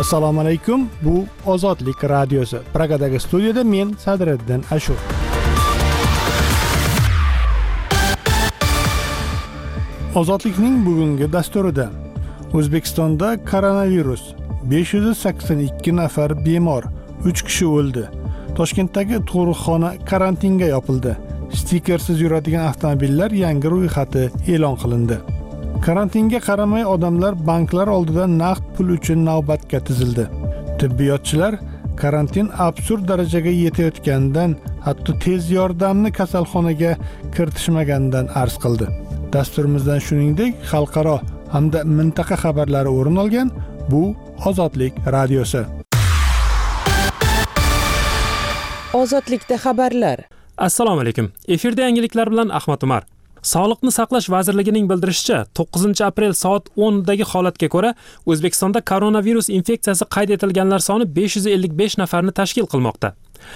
Assalomu alaykum. Bu Ozodlik radiosi. Pragadagi studiyada men Sadriddin Ashur. Ozodlikning bugungi dasturida O'zbekistonda koronavirus 582 nafar bemor, 3 kishi o'ldi. Toshkentdagi tug'ruqxona karantinga yopildi. Stikersiz yuradigan avtomobillar yangi ro'yxati e'lon qilindi. Karantinga qaramay odamlar banklar oldida naqd pul uchun navbatga tizildi. Tibbiyotchilar karantin absurd darajaga yetayotganidan, hatto tez yordamni kasalxonaga kiritishmaganidan arz qildi. Dasturimizdan shuningdek xalqaro hamda mintaqa xabarlari o'rin olgan. Bu Ozodlik radiosi. Ozodlikda xabarlar. Assalomu alaykum. Efirda yangiliklar bilan Ahmad Umar. Sog'liqni saqlash vazirligining bildirishicha, 9-aprel soat 10 dagi holatga ko'ra O'zbekistonda koronavirus infeksiyasi qayd etilganlar soni 555 nafarni tashkil qilmoqda.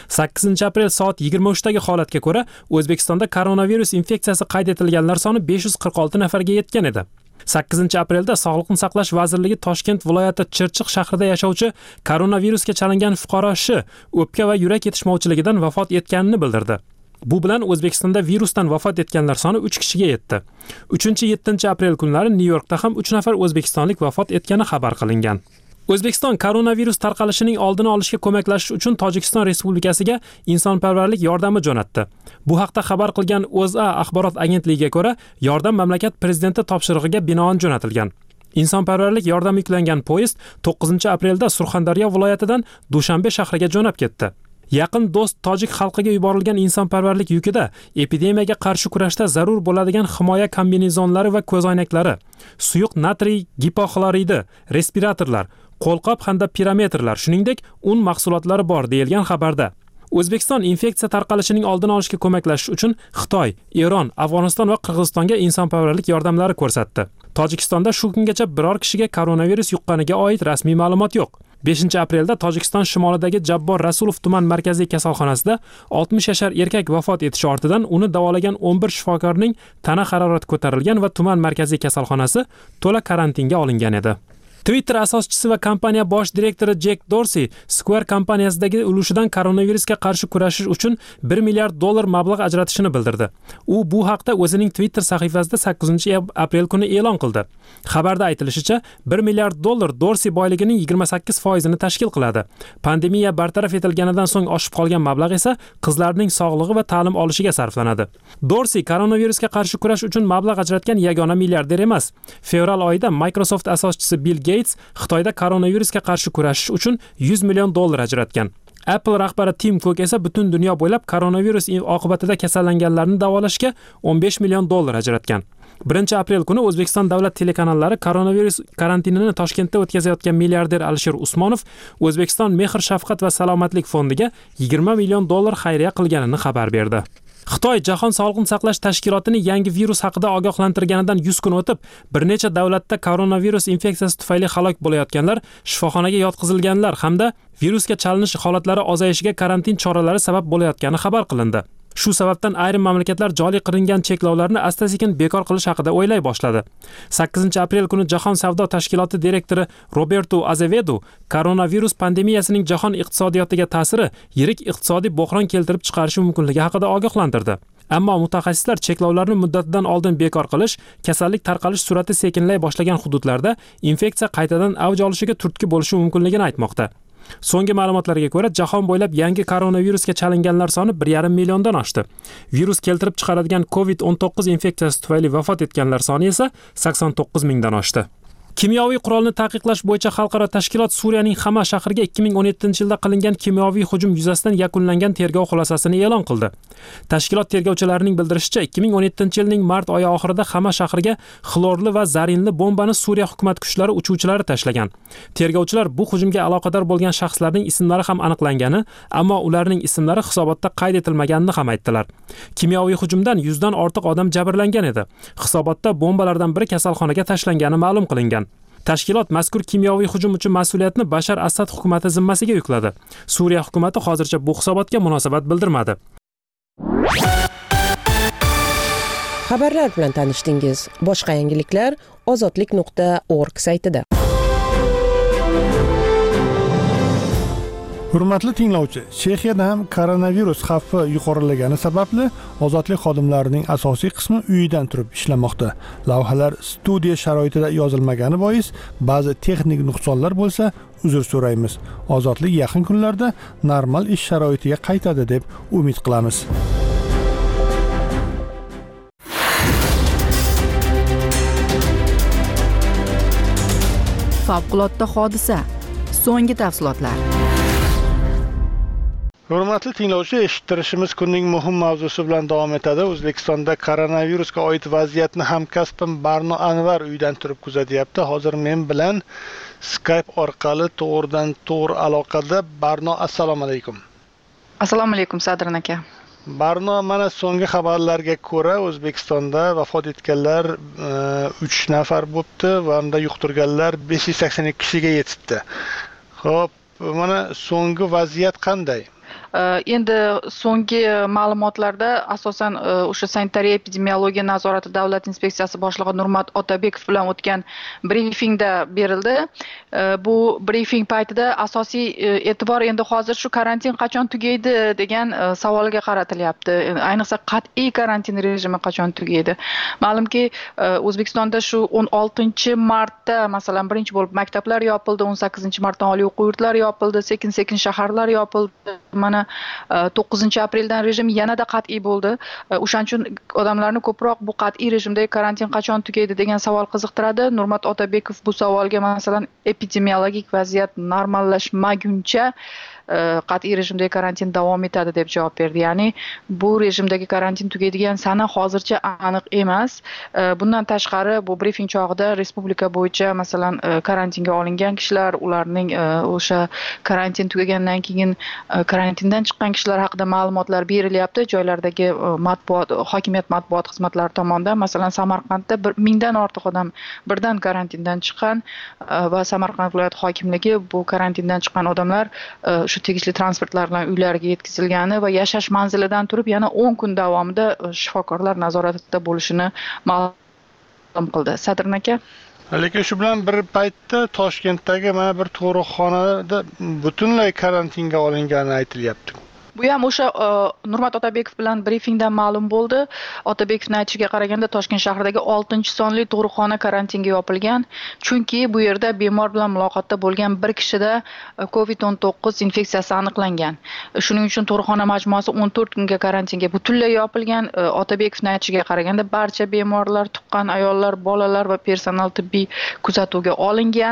8-aprel soat 23 dagi holatga ko'ra O'zbekistonda koronavirus infeksiyasi qayd etilganlar soni 546 nafarga yetgan edi. 8-aprelda Sog'liqni saqlash vazirligi Toshkent viloyati Chirchiq shahrida yashovchi koronavirusga chalingan fuqaro Sh o'pka va yurak yetishmovchiligidan vafot etganini bildirdi. Bu bilan O'zbekistonda virusdan vafot etganlar soni 3 kishiga yetdi. 3-7-aprel kunlari Nyu-Yorkda ham 3 nafar o'zbekistonlik vafot etgani xabar qilingan. O'zbekiston koronavirus tarqalishining oldini olishga ko'maklashish uchun Tojikiston Respublikasiga insonparvarlik yordami jo'natdi. Bu haqda xabar qilgan O'zA axborot agentligiga ko'ra, yordam mamlakat prezidenti topshirig'iga binoan jo'natilgan. Insonparvarlik yordami yuklangan poyezd 9-aprelda Surxondaryo viloyatidan Dushanbe shahriga jo'nab ketdi. Yaqin do'st tojik xalqiga yuborilgan insonparvarlik yukida epidemiyaga qarshi kurashda zarur bo'ladigan himoya kombinezonlari va ko'zoynaklari, suyuq natriy gipoxloridi, respiratorlar, qo'lqop hamda pirometrlar, shuningdek un mahsulotlari bor deyilgan xabarda. O'zbekiston infeksiya tarqalishining oldini olishga ko'maklashish uchun Xitoy, Eron, Afg'oniston va Qirg'izistonga insonparvarlik yordamlari ko'rsatdi. Tojikistonda shu kungacha biror kishiga koronavirus yuqqaniga oid rasmiy ma'lumot yo'q. 5-aprelda Tojikiston shimolidagi Jabbor Rasulov tuman markaziy kasalxonasida 60 yashar erkak vafot etishi ortidan uni davolagan 11 shifokorning tana harorati ko'tarilgan va tuman markaziy kasalxonasi to'la karantinga olingan edi. Twitter asoschisi va kompaniya bosh direktori Jack Dorsey Square kompaniyasidagi ulushidan koronavirusga qarshi kurashish uchun $1 milliard mablag' ajratishini bildirdi. U bu haqda o'zining Twitter sahifasida 8-aprel kuni e'lon qildi. Xabarda aytilishicha, $1 milliard Dorsey boyligining 28% tashkil qiladi. Pandemiya bartaraf etilganidan so'ng oshib qolgan mablag' esa qizlarning sog'lig'i va ta'lim olishiga sarflanadi. Dorsey koronavirusga qarshi kurash uchun mablag' ajratgan yagona milliarder emas. Fevral oyida Microsoft asoschisi Bill Gates Xitoyda koronavirusga qarshi kurashish uchun $100 million ajratgan. Apple rahbari Tim Cook esa butun dunyo bo'ylab koronavirus oqibatida kasallanganlarni davolashga $15 million ajratgan. 1-aprel kuni O'zbekiston davlat telekanallari koronavirus karantinini Toshkentda o'tkazayotgan milliarder Alisher Usmonov O'zbekiston Mehr shafqat va salomatlik fondiga $20 million xayriya qilganini xabar berdi. Xitoy Jahon sog'liqni saqlash tashkilotini yangi virus haqida ogohlantirganidan 100 kun o'tib, bir necha davlatda koronavirus infeksiyasi tufayli halok bo'layotganlar, shifoxonaga yotqizilganlar hamda virusga chalinish holatlari ozayishiga karantin choralari sabab bo'layotgani xabar qilindi. Shu sababdan ayrim mamlakatlar joriy qilingan cheklovlarni asta-sekin bekor qilish haqida o'ylay boshladi. 8-aprel kuni Jahon savdo tashkiloti direktori Roberto Azevedo koronavirus pandemiyasining jahon iqtisodiyotiga ta'siri yirik iqtisodiy bo'hron keltirib chiqarishi mumkinligi haqida ogohlantirdi. Ammo mutaxassislar cheklovlarni muddatidan oldin bekor qilish, kasallik tarqalish sur'ati sekinlay boshlagan hududlarda infeksiya qaytadan avj olishiga turtki bo'lishi mumkinligini aytmoqda. So'nggi ma'lumotlarga ko'ra, jahon bo'ylab yangi koronavirusga chalinganlar soni 1,5 milliondan oshdi. Virus keltirib chiqaradigan COVID-19 infeksiyasi tufayli vafot etganlar soni esa 89 mingdan oshdi. Kimyoviy qurolni taqiqlash bo'yicha xalqaro tashkilot Suriyaning Xama shahriga 2017-yilda qilingan kimyoviy hujum yuzasidan yakunlangan tergov xulosasini e'lon qildi. Tashkilot tergovchilarining bildirishicha, 2017-yilning mart oyi oxirida Xama shahriga xlorli va zarinli bombani Suriya hukumat kuchlari uchuvchilari tashlagan. Tergovchilar bu hujumga aloqador bo'lgan shaxslarning ismlari ham aniqlangani, ammo ularning ismlari hisobotda qayd etilmaganini ham aytdilar. Kimyoviy hujumdan 100 dan ortiq odam jabrlangan edi. Hisobotda bombalardan biri kasalxonaga tashlangani ma'lum qilingan. Tashkilot mazkur kimyoviy hujum uchun mas'uliyatni Bashar Asad hukumati zimmasiga yukladi. Suriya hukumati hozircha bu hisobotga munosabat bildirmadi. Xabarlar bilan tanishdingiz. Boshqa yangiliklar ozodlik.org saytida. Hurmatli tinglovchi, Chexiyada ham koronavirus xavfi yuqorilagani sababli ozodlik xodimlarining asosiy qismi uyidan turib ishlamoqda. Lavhalar studiya sharoitida yozilmagani bois ba'zi texnik nuqsonlar bo'lsa, uzr so'raymiz. Ozodlik yaqin kunlarda normal ish sharoitiga qaytadi deb umid qilamiz. Favqulodda hodisa. So'nggi tafsilotlar. Hurmatli tinglovchi, eshittirishimiz kunning muhim mavzusi bilan davom etadi. O'zbekistonda koronavirusga oid vaziyatni hamkasbim Barno Anvar uydan turib kuzatyapti. Hozir men bilan Skype orqali to'g'ridan-to'g'ri aloqada. Barno, assalomu alaykum. Assalomu alaykum, Sadrin aka. Barno, mana so'nggi xabarlarga ko'ra O'zbekistonda vafot etganlar 3 nafar bo'libdi va unda yuqtirganlar 582 kishiga yetibdi. Xo'p, mana so'nggi vaziyat qanday? Endi so'nggi ma'lumotlarda asosan o'sha sanitariya epidemiologiya nazorati davlat inspeksiyasi boshlig'i Nurmat Otabekov bilan o'tgan brifingda berildi. Bu brifing paytida asosiy e'tibor endi hozir shu karantin qachon tugaydi degan savolga qaratilyapti. Ayniqsa qat'iy karantin rejimi qachon tugaydi. Ma'lumki, O'zbekistonda shu 16-martda masalan birinchi bo'lib maktablar yopildi, 18-martdan oliy o'quv yurtlari yopildi, sekin-sekin shaharlar yopildi. Mana 9-apreldan rejim yanada qat'iy bo'ldi. O'shaning uchun odamlarni ko'proq bu qat'iy rejimdagi karantin qachon tugaydi degan savol qiziqtiradi. Nurmat Otabekov bu savolga masalan epidemiologik vaziyat normallashmaguncha qat'iy rejimdagi karantin davom etadi deb javob berdi. Ya'ni bu rejimdagi karantin tugaydigan sana hozircha aniq emas. Bundan tashqari bu brifing chog'ida respublika bo'yicha masalan karantinga olingan kishilar, ularning o'sha karantin tugagandan keyin karantindan chiqqan kishilar haqida ma'lumotlar berilyapti. Joylardagi hokimiyat matbuot xizmatlari tomonidan masalan Samarqandda 1000 dan ortiq odam birdan karantindan chiqqan va Samarqand viloyat hokimligi bu karantindan chiqqan odamlar tegishli transportlar bilan uylariga yetkazilgani va yashash manzilidan turib yana 10 kun davomida shifokorlar nazoratida bo'lishini ma'lum qildi. Sadrin aka. Lekin shu bilan bir paytda Toshkentdagi mana bir tug'ruqxonada butunlay karantinga olingani aytilyapti. Bu ham o'sha Nurmat Otabekov bilan brifingdan ma'lum bo'ldi. Otabekovning aytishiga qaraganda Toshkent shahridagi 6-sonli tug'ruqxona karantinga yopilgan, chunki bu yerda bemor bilan muloqotda bo'lgan bir kishida COVID-19 infeksiyasi aniqlangan. Shuning uchun tug'ruqxona majmuasi 14 kunga karantinga butunlay yopilgan. Otabekovning aytishiga qaraganda barcha bemorlar, tuqqan ayollar, bolalar va personal tibbiy kuzatuvga olingan.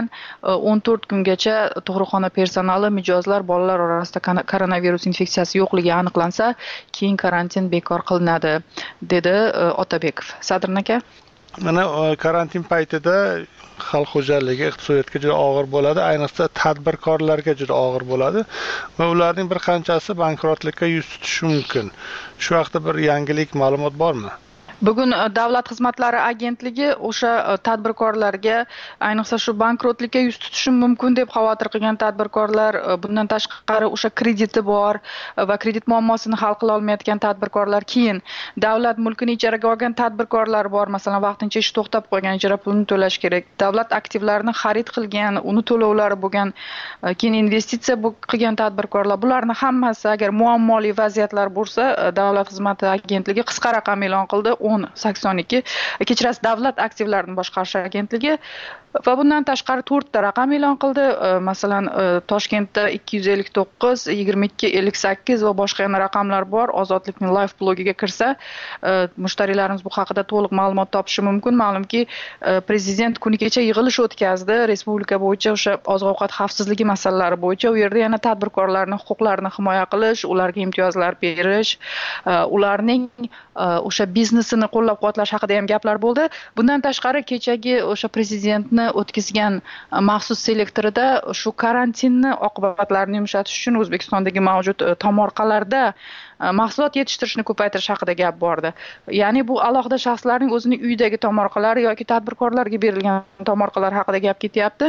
14 kungacha tug'ruqxona personali, mijozlar, bolalar orasida koronavirus infeksiyasi yo'qligi aniqlansa, keyin karantin bekor qilinadi, dedi Otabekov. Sadrin aka. Mana karantin paytida xalq xo'jaligi, iqtisodiyotga juda og'ir bo'ladi, ayniqsa tadbirkorlarga juda og'ir bo'ladi va ularning bir qanchasi bankrotlikka yuz tutishi mumkin. Shu haqda bir yangilik, ma'lumot bormi? Bugun Davlat xizmatlari agentligi o'sha tadbirkorlarga, ayniqsa shu bankrotlikka yuz tutishi mumkin deb xavotir qilgan tadbirkorlar, bundan tashqari o'sha krediti bor va kredit muammosini hal qila olmayotgan tadbirkorlar, keyin davlat mulkini ijaraga olgan tadbirkorlar bor, masalan vaqtincha ish to'xtab qolgan, ijara pulini to'lash kerak. Davlat aktivlarini xarid qilgan, uni to'lovlari bo'lgan, keyin investitsiya qilgan tadbirkorlar, bularning hammasi agar muammoli vaziyatlar bo'lsa, Davlat xizmati agentligi qisqa raqam e'lon qildi. 1082 kechirasiz Davlat aktivlarini boshqarish agentligi va bundan tashqari 4 ta raqam e'lon qildi. Masalan, Toshkentda 259, 2258 va boshqa yana raqamlar bor. Ozodlikning live blogiga kirsa, mushtariylarimiz bu haqida to'liq ma'lumot topishi mumkin. Ma'lumki, prezident kuni kecha yig'ilish o'tkazdi. Respublika bo'yicha o'sha oziq-ovqat xavfsizligi masalalari bo'yicha u yerda yana tadbirkorlarning huquqlarini himoya qilish, ularga imtiyozlar berish, ularning o'sha biznesini qo'llab-quvvatlash haqida ham gaplar bo'ldi. Bundan tashqari kechagi o'sha prezidentni o'tkazgan maxsus selektorida shu karantinni oqibatlarini yumshatish uchun O'zbekistondagi mavjud tomorqalarda mahsulot yetishtirishni ko'paytirish haqida gap bordi. Ya'ni bu alohida shaxslarning o'zining uyidagi tomorqalari yoki tadbirkorlarga berilgan tomorqalar haqida gap ketyapti.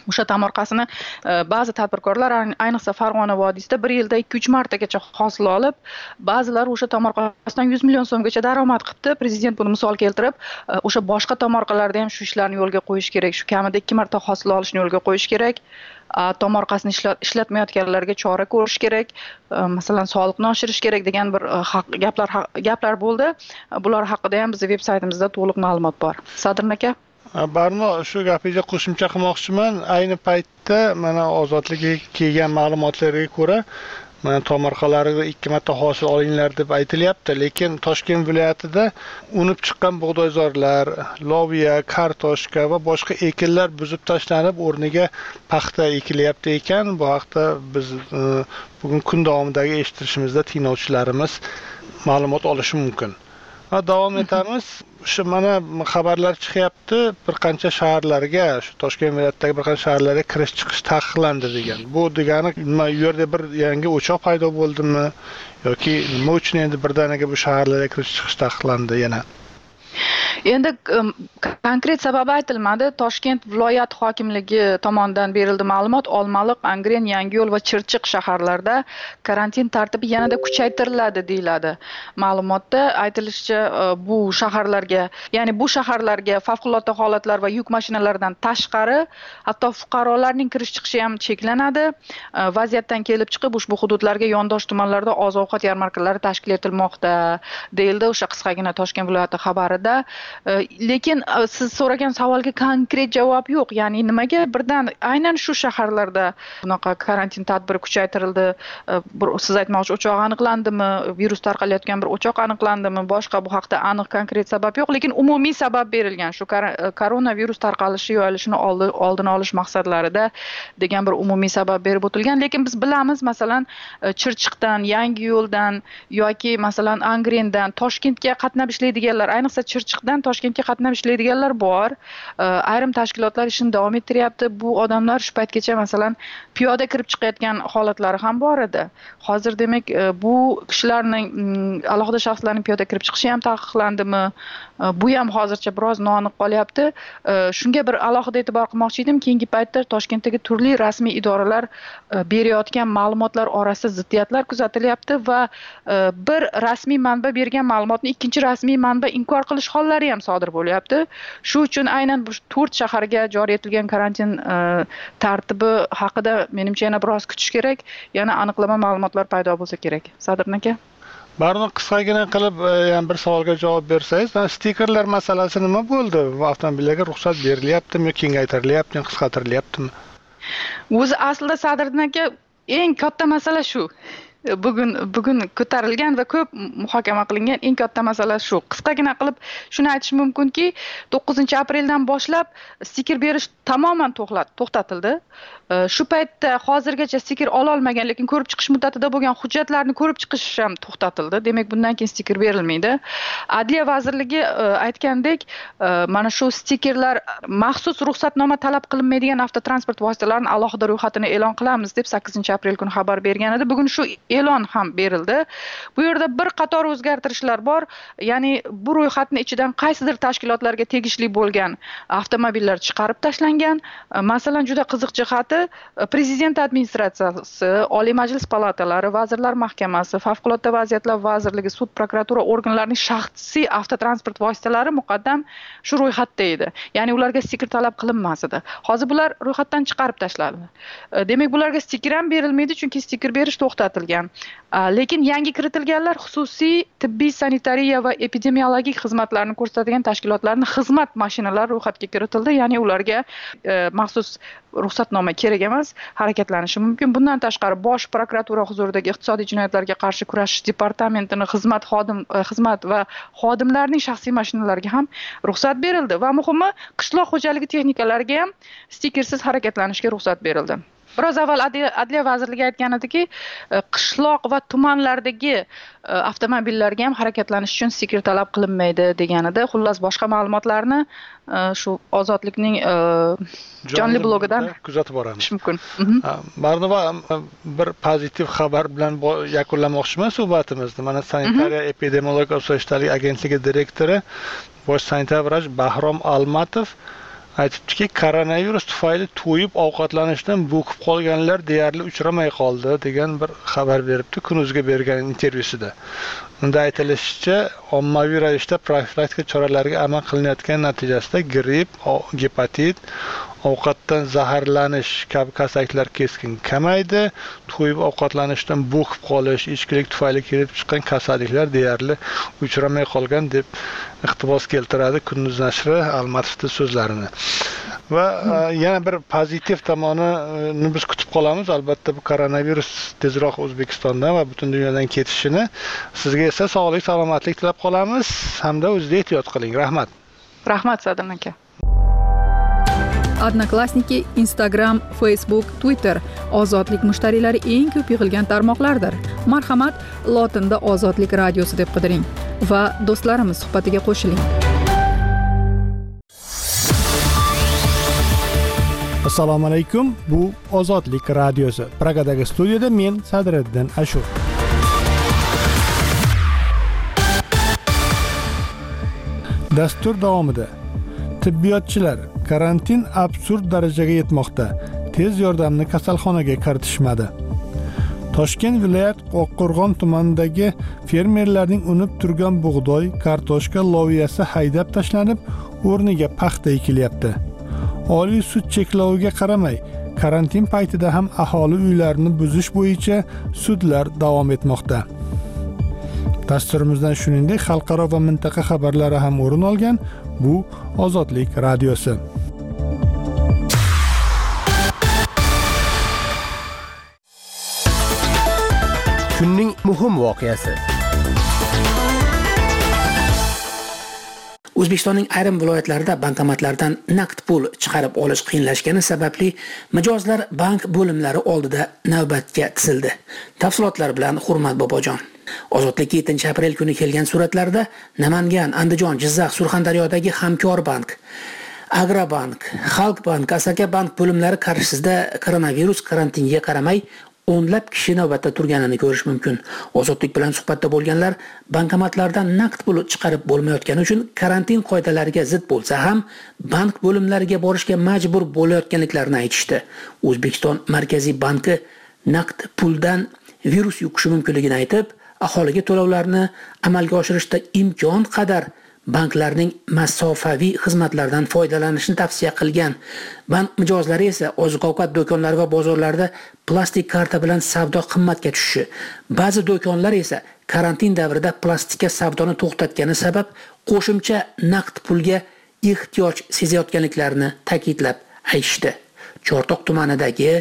O'sha tomorqasini ba'zi tadbirkorlar ayniqsa Farg'ona vodiysida bir yilda 2-3 martagacha hosil olib, ba'zilar o'sha tomorqasidan 100 million so'mgacha daromad qilibdi. Prezident buni misol keltirib, o'sha boshqa tomorqalarda ham shu ishlarni yo'lga qo'yish kerak. Shu kamida 2 marta hosil olishni yo'lga qo'yish kerak. Tomorqasini ishlatmayotganlarga chora ko'rish kerak. Masalan, soliqni oshirish kerak degan bir gaplar bo'ldi. Bular haqida ham bizning veb-saytimizda to'liq ma'lumot bor. Sadrin aka, Barno, shu gapingizga qo'shimcha qilmoqchiman. Ayni paytda mana ozodlikka kelgan ma'lumotlarga ko'ra, mana tomorqalarida 2 marta hosil olinglar deb aytilyapti, lekin Toshkent viloyatida unib chiqqan bug'doyzorlar, loviya, kartoshka va boshqa ekinlar buzib tashlanib, o'rniga paxta ekilyapti ekan. Bu haqda biz bugun kun davomidagi eshitishimizda tinglovchilarimiz ma'lumot olishi mumkin. Davom etamiz. Shu mana xabarlar chiqyapti, bir qancha shaharlarga, shu Toshkent viloyatidagi bir qancha shaharlarga kirish chiqish taqiqlandi degan. Bu degani nima, u yerda bir yangi o'choq paydo bo'ldimi yoki nima uchun endi birdaniga bu shaharlarga kirish chiqish taqiqlandi yana? Endi konkret sababi aytilmadi. Toshkent viloyat hokimligi tomonidan berildi ma'lumot. Olmaliq, Angren, Yangiyo'l va Chirchiq shaharlarida karantin tartibi yanada kuchaytiriladi deyiladi. Ma'lumotda aytilishicha, bu shaharlarga favqulodda holatlar va yuk mashinalaridan tashqari, hatto fuqarolarning kirish chiqishi ham cheklanadi. Vaziyatdan kelib chiqib, ushbu hududlarga yondosh tumanlarda oziq-ovqat yarmarkalari tashkil etilmoqda, deyildi o'sha qisqagina Toshkent viloyati xabarida. Lekin siz so'ragan savolga konkret javob yo'q. Ya'ni nimaga birdan aynan shu shaharlarda bunaqa karantin tadbiri kuchaytirildi? Siz aytmoqchi, o'choq aniqlandimi? Virus tarqalayotgan bir o'choq aniqlandimi? Boshqa bu haqda aniq konkret sabab yo'q, lekin umumiy sabab berilgan. Shu koronavirus tarqalishi yoyilishini oldini olish maqsadlarida degan bir umumiy sabab berib o'tilgan. Lekin biz bilamiz, masalan, Chirchiqdan, Yangiyo'ldan yoki masalan Angrendan Toshkentga qatnab ishlaydiganlar, ayniqsa Chirchiqdan Toshkentga qatnab ishlaydiganlar bor. Ayrim tashkilotlar ishini davom ettiryapti. Bu odamlar shu paytgacha masalan piyoda kirib chiqayotgan holatlari ham bor edi. Hozir demak bu kishilarning alohida shaxslarning piyoda kirib chiqishi ham taqiqlandimi? Bu ham hozircha biroz noaniq qolyapti. Shunga bir alohida e'tibor qilmoqchi edim. Keyingi paytda Toshkentdagi turli rasmiy idoralar berayotgan ma'lumotlar orasida ziddiyatlar kuzatilyapti va bir rasmiy manba bergan ma'lumotni ikkinchi rasmiy manba inkor qilish hollari ham sodir bo'lyapti. Shu uchun aynan bu 4 shaharga joriy etilgan karantin tartibi haqida menimcha yana biroz kutish kerak. Yana aniqlama ma'lumotlar paydo bo'lsa kerak. Sadrin aka, Barno, qisqagina qilib bir savolga javob bersangiz, stikerlar masalasi nima bo'ldi? Bu avtomobillarga ruxsat berilyaptimi, kengaytirilyaptimi, qisqartirilyaptimi? O'zi aslida Sadrin aka, eng katta masala shu. Bugun ko'tarilgan va ko'p muhokama qilingan eng katta masala shu. Qisqagina qilib shuni aytish mumkinki, 9-apreldan boshlab stiker berish tamoman to'xtatildi. Shu paytda hozirgacha stiker ola olmagan, lekin ko'rib chiqish muddatida bo'lgan hujjatlarni ko'rib chiqish ham to'xtatildi. Demak, bundan keyin stiker berilmaydi. Adliya vazirligi aytgandek, mana shu stikerlar maxsus ruxsatnoma talab qilinmaydigan avtotransport vositalarining alohida ro'yxatini e'lon qilamiz deb 8-aprel kuni xabar bergan edi. Bugun shu e'lon ham berildi. Bu yerda bir qator o'zgartirishlar bor. Ya'ni bu ro'yxatning ichidan qaysidir tashkilotlarga tegishli bo'lgan avtomobillar chiqarib tashlangan. Masalan, juda qiziq jihati, Prezident administratsiyasi, Oliy Majlis palatalari, Vazirlar Mahkamasi, Favqulodda vaziyatlar vazirligi, sud, prokuratura organlarining shaxsiy avtotransport vositalari muqaddam shu ro'yxatda edi. Ya'ni ularga stiker talab qilinmas edi. Hozir bular ro'yxatdan chiqarib tashlandi. Demak, bularga stiker ham berilmaydi, chunki stiker berish to'xtatilgan. Lekin yangi kiritilganlar xususiy tibbiy, sanitariya va epidemiologik xizmatlarni ko'rsatadigan tashkilotlarning xizmat mashinalari ro'yxatga kiritildi. Ya'ni ularga maxsus ruxsatnoma kerak emas, harakatlanishi mumkin. Bundan tashqari Bosh prokuratura huzuridagi iqtisodiy jinoyatlarga qarshi kurashish departamentining xizmat va xodimlarining shaxsiy mashinalariga ham ruxsat berildi va muhimi, qishloq xo'jaligi texnikalariga ham stikersiz harakatlanishga ruxsat berildi. Biroz avval Adliya vazirligi aytgan ediki, qishloq va tumanlardagi avtomobillarga ham harakatlanish uchun stiker talab qilinmaydi degan edi. Xullas, boshqa ma'lumotlarni shu Ozodlikning jonli blogidan kuzatib boramiz. Mumkin. Barnova, bir pozitiv xabar bilan yakunlamoqchiman suhbatimizni. Mana Sanitariya epidemiologik osoyishtalik agentligi direktori, bosh sanitar vrach Bahrom Almatov aytibdiki, koronavirus tufayli to'yib ovqatlanishdan bo'kib qolganlar deyarli uchramay qoldi degan bir xabar beribdi Kunuzga bergan intervyusida. Unda aytilishicha, ommaviy ravishda profilaktika choralariga amal qilinayotgan natijasida gripp, gepatit, ovqatdan zaharlanish kabi kasalliklar keskin kamaydi. To'yib ovqatlanishdan bo'kib qolish, ichkilik tufayli kelib chiqqan kasalliklar deyarli uchramay qolgan deb iqtibos keltiradi Kunduz nashri Almatovning so'zlarini. Va yana bir pozitiv tomonini biz kutib qolamiz. Albatta bu koronavirus tezroq O'zbekistondan va butun dunyodan ketishini. Sizga esa sog'lik, salomatlik tilab qolamiz hamda o'zingizni ehtiyot qiling. Rahmat. Rahmat Sadim aka. Odnoklassniki, Instagram, Facebook, Twitter ozodlik mushtariylari eng ko'p yig'ilgan tarmoqlardir. Marhamat, lotinda Ozodlik radiosi deb qidiring va do'stlarimiz suhbatiga qo'shiling. Assalomu alaykum. Bu Ozodlik radiosi. Pragadagi studiyada men Sadriddin Ashur. Dastur davomida tibbiyotchilar karantin absurd darajaga yetmoqda. Tez yordamni kasalxonaga kiritishmadi. Toshkent viloyat Oqqo'rg'on tumanidagi fermerlarning unib turgan bug'doy, kartoshka loviyasi haydab tashlanib, o'rniga paxta ekilyapti. Oliy sud cheklaviga qaramay, karantin paytida ham aholi uylarini buzish bo'yicha sudlar davom etmoqda. Dasturimizdan shuningdek xalqaro va mintaqa xabarlari ham o'rin olgan. Bu Ozodlik radiosi. Kunning muhim voqeasi. O'zbekistonning ayrim viloyatlarida bankomatlardan naqd pul chiqarib olish qiyinlashgani sababli mijozlar bank bo'limlari oldida navbatga tizildi. Tafsilotlar bilan Hurmat Bobojon. Ozodlik 7-aprel kuni kelgan suratlarda Namangan, Andijon, Jizzax, Surxondaryodagi Hamkorbank, Agrobank, Xalqbank, Asaka bank bo'limlari qarshisida koronavirus karantiniga qaramay o'nlab kishi navbatda turganini ko'rish mumkin. Ozodlik bilan suhbatda bo'lganlar bankomatlardan naqd pul chiqarib bo'lmayotgani uchun karantin qoidalariga zid bo'lsa ham bank bo'limlariga borishga majbur bo'layotganliklarini aytishdi. O'zbekiston Markaziy banki naqd puldan virus yuqishi mumkinligini aytib, aholiga to'lovlarni amalga oshirishda imkon qadar banklarning masofaviy xizmatlaridan foydalanishni tavsiya qilgan. Bank mijozlari esa oziq-ovqat do'konlari va bozorlarda plastik karta bilan savdo qimmatga tushishi, ba'zi do'konlar esa karantin davrida plastikka savdoni to'xtatgani sabab qo'shimcha naqd pulga ehtiyoj sezayotganliklarini ta'kidlab aytishdi. Chortoq tumanidagi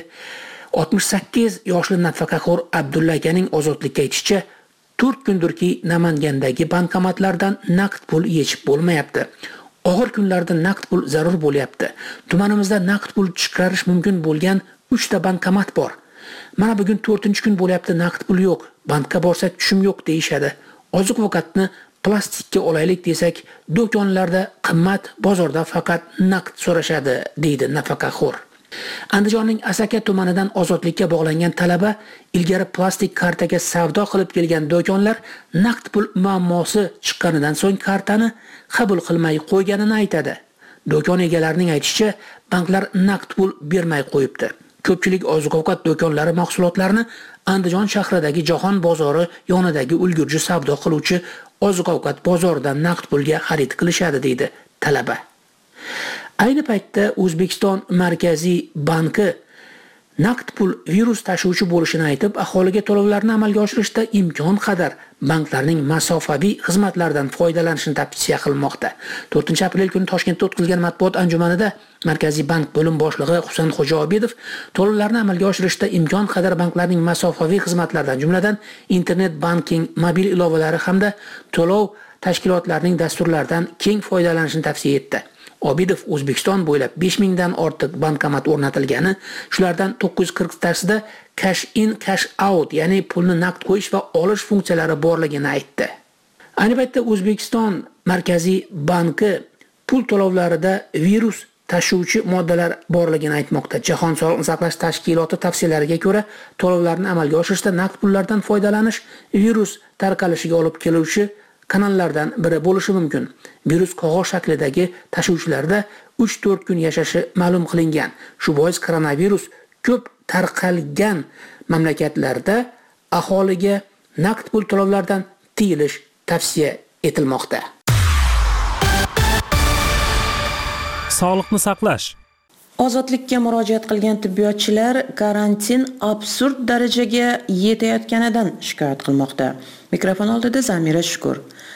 68 yoshli nafaqaxo'r Abdulla akaning Ozodlikka aytishicha, 4 kundurki Namangandagi bankomatlardan naqd pul yechib bo'lmayapti. Og'ir kunlarda naqd pul zarur bo'lyapti. Tumanimizda naqd pul chiqarish mumkin bo'lgan 3 ta bankomat bor. Mana bugun 4-kun bo'lyapti, naqd pul yo'q. Bankka borsak tushum yo'q deyishadi. Oziq-ovqatni plastikka olaylik desak, do'konlarda qimmat, bozorda faqat naqd so'rashadi, deydi nafaqaxo'r. Andijonning Asaka tumanidan Ozodlikka bog'langan talaba ilgari plastik kartaga savdo qilib kelgan do'konlar naqd pul muammosi chiqqanidan so'ng kartani qabul qilmay qo'yganini aytadi. Do'kon egalarining aytishicha, banklar naqd pul bermay qo'yibdi. Ko'pchilik oziq-ovqat do'konlari mahsulotlarini Andijon shahridagi Jahon bozori yonidagi ulgurji savdo qiluvchi oziq-ovqat bozoridan naqd pulga xarid qilishadi, deydi talaba. Ayni paytda O'zbekiston Markaziy banki naqd pul virus tashuvchi bo'lishini aytib, aholiga to'lovlarni amalga oshirishda imkon qadar banklarning masofaviy xizmatlaridan foydalanishni tavsiya qilmoqda. 4-aprel kuni Toshkentda o'tkazilgan matbuot anjumanida Markaziy bank bo'lim boshlig'i Husan Xo'jaobedov to'lovlarni amalga oshirishda imkon qadar banklarning masofaviy xizmatlaridan, jumladan internet banking, mobil ilovalari hamda to'lov tashkilotlarining dasturlaridan keng foydalanishni tavsiya etdi. Obidov O'zbekiston bo'ylab 5000 dan ortiq bankomat o'rnatilgani, shulardan 940 tasida cash in cash out, ya'ni pulni naqd qo'yish va olish funksiyalari borligini aytdi. Ayni paytda O'zbekiston Markaziy banki pul to'lovlarida virus tashuvchi moddalar borligini aytmoqda. Jahon sog'liqni saqlash tashkiloti tavsiyalariga ko'ra, to'lovlarni amalga oshirishda naqd pullardan foydalanish virus tarqalishiga olib keluvchi kanallardan biri bo'lishi mumkin. Virus qog'oz shaklidagi tashuvchilarda 3-4 kun yashashi ma'lum qilingan. Shu bois koronavirus ko'p tarqalgan mamlakatlarda aholiga naqd pul to'lovlaridan tiyilish tavsiya etilmoqda. Sog'liqni saqlash. Ozodlikka murojaat qilgan tibbiyotchilar karantin absurd darajaga yetayotganidan shikoyat qilmoqda. Mikrofon oldida Zamira Shukur.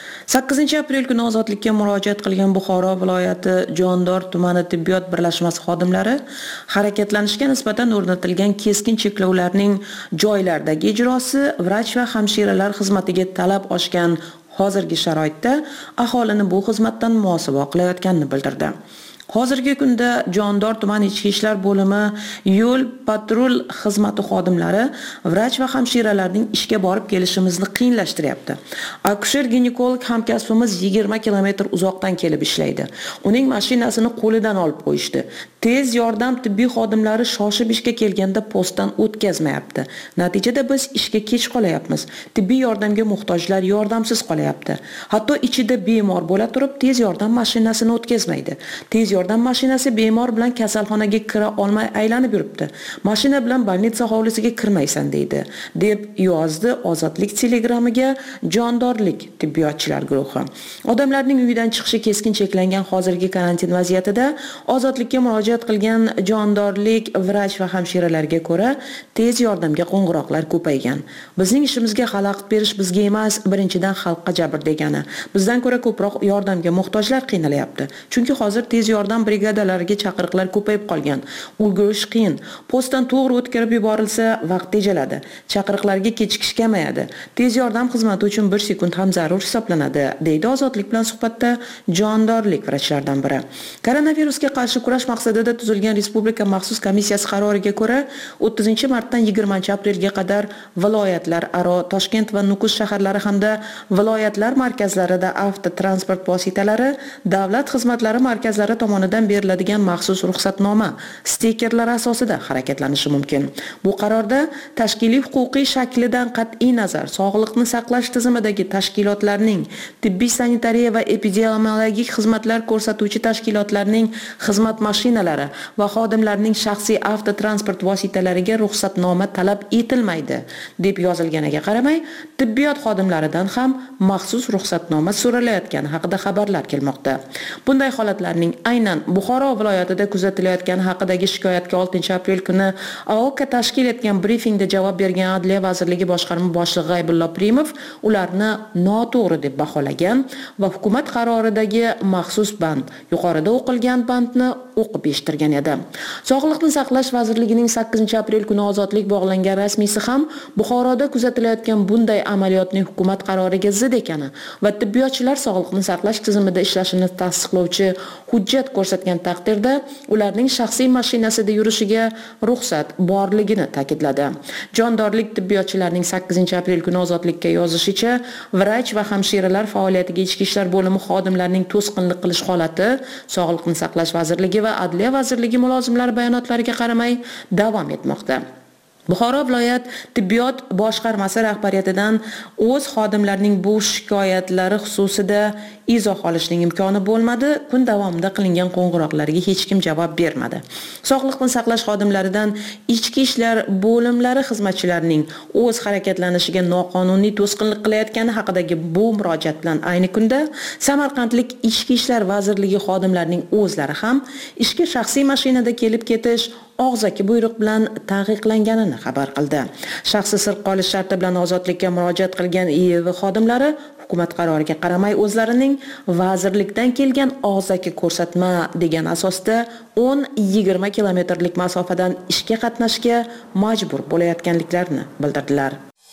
8-aprel kuni ozodlikka murojaat qilgan Buxoro viloyati Jondor tumani tibbiyot birlashmasi xodimlari harakatlanishga nisbatan o'rnatilgan keskin cheklovlarning joylardagi ijrosi vrach va hamshiralar xizmatiga talab oshgan hozirgi sharoitda aholini bu xizmatdan muhofazat qilayotganini bildirdi. Hozirgi kunda Jondor tuman ichki ishlar bo'limi yo'l patrul xizmati xodimlari vrach va hamshiralarning ishga borib kelishimizni qiyinlashtiryapti. Akusher-ginekolog hamkasbimiz 20 kilometr uzoqdan kelib ishlaydi. Uning mashinasini qo'lidan olib qo'yishdi. Tez yordam tibbiy xodimlari shoshib ishga kelganda postdan o'tkazmayapti. Natijada biz ishga kech qolyapmiz. Tibbiy yordamga muhtojlar yordamsiz qolyapti. Hatto ichida bemor bo'la turib tez yordam mashinasini o'tkazmaydi. Tez yordam mashinasi bemor bilan kasalxonaga kira olmay aylanib yuribdi. Mashina bilan bolnitsa hovlisiga kirmaysan deydi, deb yozdi Ozodlik Telegramiga Jondorlik tibbiyotchilar guruhi. Odamlarning uyidan chiqishi keskin cheklangan hozirgi karantin vaziyatida Ozodlikka murojaat qilgan Jondorlik vrach va hamshiralarga ko'ra tez yordamga qo'ng'iroqlar ko'paygan. Bizning ishimizga xalaqit berish bizga emas, birinchidan xalqqa jabr degani. Bizdan ko'ra ko'proq yordamga muhtojlar qiynalyapti. Chunki hozir tez yordam brigadalariga chaqiriqlar ko'payib qolgan. Ulgurish qiyin. Postdan to'g'ri o'tkazib yuborilsa vaqt tejaladi. Chaqiriqlarga kechikish kamayadi. Tez yordam xizmati uchun 1 sekund ham zarur hisoblanadi, deydi Ozodlik bilan suhbatda Jondorlik vrachlardan biri. Koronavirusga qarshi kurash maqsadida tuzilgan Respublika maxsus komissiyasi qaroriga ko'ra 30-martdan 20-aprelga qadar viloyatlar aro Toshkent va Nukus shaharlari hamda viloyatlar markazlarida avtotransport vositalari davlat xizmatlari markazlari tomonidan beriladigan maxsus ruxsatnoma stikerlar asosida harakatlanishi mumkin. Bu qarorda tashkiliy huquqiy shaklidan qat'iy nazar sog'liqni saqlash tizimidagi tashkilotlarning, tibbiy sanitariya va epidemiologik xizmatlar ko'rsatuvchi tashkilotlarning xizmat mashinalari va xodimlarning shaxsiy avtotransport vositalariga ruxsatnoma talab etilmaydi, deb yozilganiga qaramay, tibbiyot xodimlaridan ham maxsus ruxsatnoma so'ralayotgani haqida xabarlar kelmoqda. Bunday holatlarning aynan Buxoro viloyatida kuzatilayotgani haqidagi shikoyatga 6-aprel kuni AOK tashkil etgan brifingda javob bergan Adliya vazirligi boshqarma boshlig'i G'aybulla Primov ularni noto'g'ri deb baholagan va hukumat qaroridagi maxsus band, yuqorida o'qilgan bandni o'qib eshittirgan edi. Sog'liqni saqlash vazirligining 8-aprel kuni ozodlik bog'langan rasmiysi ham Buxoroda kuzatilayotgan bunday amaliyotning hukumat qaroriga zid ekani va tibbiyotchilar sog'liqni saqlash tizimida ishlashini tasdiqlovchi hujjat ko'rsatgan taqdirda ularning shaxsiy mashinasida yurishiga ruxsat borligini ta'kidladi. Jondorlik tibbiyotchilarining 8-aprel kuni ozodlikka yozishicha, vrach va hamshiralar faoliyatiga ichki ishlar bo'limi xodimlarining to'sqinlik qilish holati Sog'liqni saqlash vazirligi va Adliya vazirligi mulozimlari bayonotlariga qaramay davom etmoqda. Buxoro viloyat tibbiyot boshqarmasi rahbariyatidan o'z xodimlarining bu shikoyatlari xususida izoh olishning imkoni bo'lmadi. Kun davomida qilingan qo'ng'iroqlarga hech kim javob bermadi. Sog'liqni saqlash xodimlaridan ichki ishlar bo'limlari xizmatchilarining o'z harakatlanishiga noqonuniy to'sqinlik qilayotgani haqidagi bu murojaat bilan ayni kunda Samarqandlik ichki ishlar vazirligi xodimlarining o'zlari ham ishga shaxsiy mashinada kelib ketish og'zaki buyruq bilan taqiqlanganini xabar qildi. Shaxsiy sir qolish sharti bilan ozodlikka murojaat qilgan IEV xodimlari hukumat qaroriga qaramay o'zlarining vazirlikdan kelgan og'zaki ko'rsatma degan asosda 10-20 kilometrlik masofadan ishga qatnashga majbur bo'layotganliklarini bildirdilar.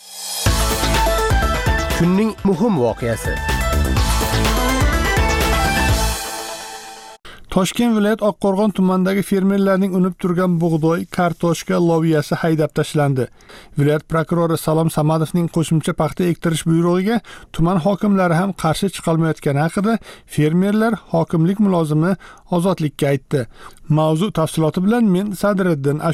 Kunning muhim voqeasi. Toshkent viloyat Oqqo'rg'on tumanidagi fermerlarning unib turgan bug'doy, kartoshka loviyasi haydab tashlandi. Viloyat prokurori Salom Samadovning qo'shimcha paxta ektirish buyrug'iga tuman hokimlari ham qarshi chiqolmayotgani haqida fermerlar hokimlik mulozimi Ozodlikka aytdi. Mavzu tafsiloti bilan men Sadriddin Ashur.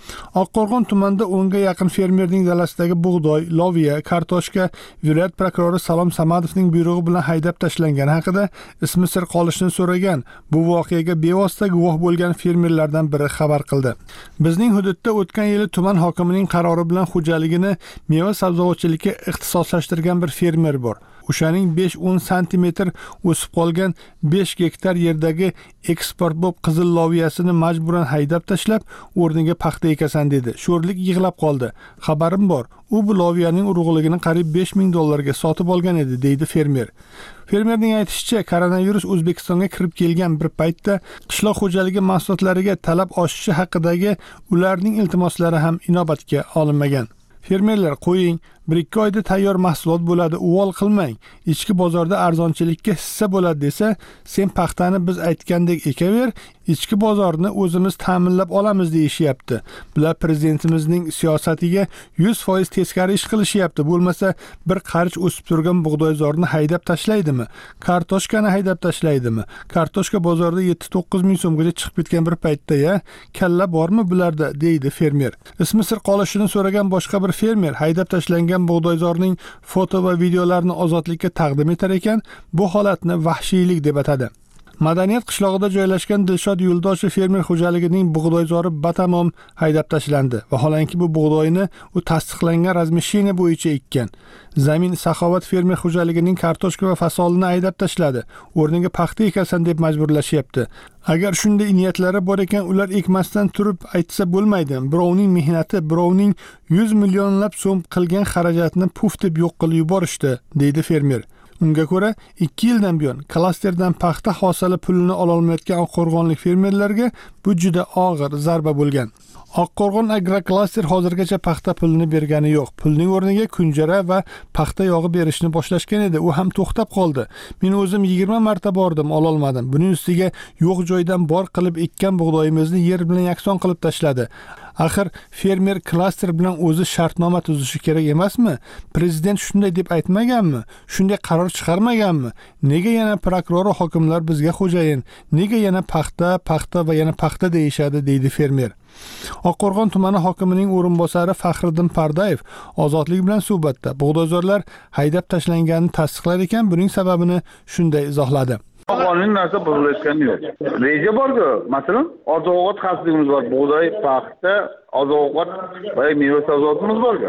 Oqqo'rg'on tumanida 10 ga yaqin fermerning dalasidagi bug'doy, loviya, kartoshka viloyat prokurori Salom Samadovning buyrug'i bilan haydab tashlangani haqida ismi sir qolishini so'ragan. Bu voqeaga bevosita guvoh bo'lgan fermerlardan biri xabar qildi. Bizning hududda o'tgan yili tuman hokimining qarori bilan xo'jaligini meva-sabzavotchilikka ixtisoslashtirgan bir fermer bor. O'shaning 5-10 santimetr o'sib qolgan 5 gektar yerdagi eksportbop qizil loviyasini majburan haydab tashlab, o'rniga paxta ekasan dedi. Sho'rlik yig'lab qoldi. Xabarim bor. U bu loviyaning urug'ligini qariyb $5,000 sotib olgan edi, deydi fermer. Fermerning aytishicha, koronavirus O'zbekistonga kirib kelgan bir paytda qishloq xo'jaligi mahsulotlariga talab oshishi haqidagi ularning iltimoslari ham inobatga olinmagan. Fermerlar qo'ying, 1-2 oyda tayyor mahsulot bo'ladi, uvol qilmang. Ichki bozorda arzonchilikka hissa bo'ladi desa, sen paxtani biz aytgandek ekaver, ichki bozorni o'zimiz ta'minlab olamiz deyishyapti. Bular prezidentimizning siyosatiga 100% teskari ish qilishyapti. Bo'lmasa bir qarich o'sib turgan bug'doyzorni haydab tashlaydimi? Kartoshkani haydab tashlaydimi? Kartoshka bozorda 7-9 ming so'mgacha chiqib ketgan bir paytda-ya, kalla bormi bularda, deydi fermer. Ismi sir qolishini so'ragan boshqa bir fermer haydab tashlangan bug'doyzorning foto va videolarini ozodlikka taqdim etar ekan, bu holatni vahshiylik deb atadi. Madaniyat qishlog'ida joylashgan Dilshod Yo'ldoshev fermer xo'jaligining bug'doyzori batamom haydab tashlandi. Vaholanki bu bug'doyni u tasdiqlangan razmishina bo'yicha ekkan. Zamin Saxovat fermer xo'jaligining kartoshka va fasolini haydab tashladi. O'rniga paxta ekasan deb majburlashyapti. Agar shunday niyatlari bor ekan, ular ekmasdan turib aytsa bo'lmaydi. Birovning mehnati, birovning 100 millionlab so'm qilgan xarajatni puf deb yo'q qilib yuborishdi, deydi fermer. Unga ko'ra 2 yildan buyon klasterdan paxta hosili pulini ola olmayotgan Oqqo'rg'onlik fermerlarga bu juda og'ir zarba bo'lgan. Oqqo'rg'on agroklaster hozirgacha paxta pulini bergani yo'q. Pulning o'rniga kunjara va paxta yog'i berishni boshlashgan edi. U ham to'xtab qoldi. Men o'zim 20 marta bordim, ola olmadim. Buning ustiga yo'q joydan bor qilib ekkan bug'doyimizni yer bilan yakson qilib tashladi. Axir fermer klaster bilan o'zi shartnoma tuzishi kerak emasmi? Prezident shunday deb aytmaganmi? Shunday qaror chiqarmaganmi? Nega yana prokuror va hokimlar bizga xo'jayin? Nega yana paxta va yana paxta deyishadi, deydi fermer. Oqqo'rg'on tumani hokimining o'rinbosari Faxriddin Pardayev Ozodlik bilan suhbatda bug'doyzorlar haydab tashlanganini tasdiqlar ekan, buning sababini shunday izohladi. Qonuniy narsa buzilayotgani yo'q. Reja bor-ku, masalan, oziq-ovqat xavfsizligimiz bor, bug'doy, paxta, oziq-ovqat va meva-sabzavotimiz bor-ku.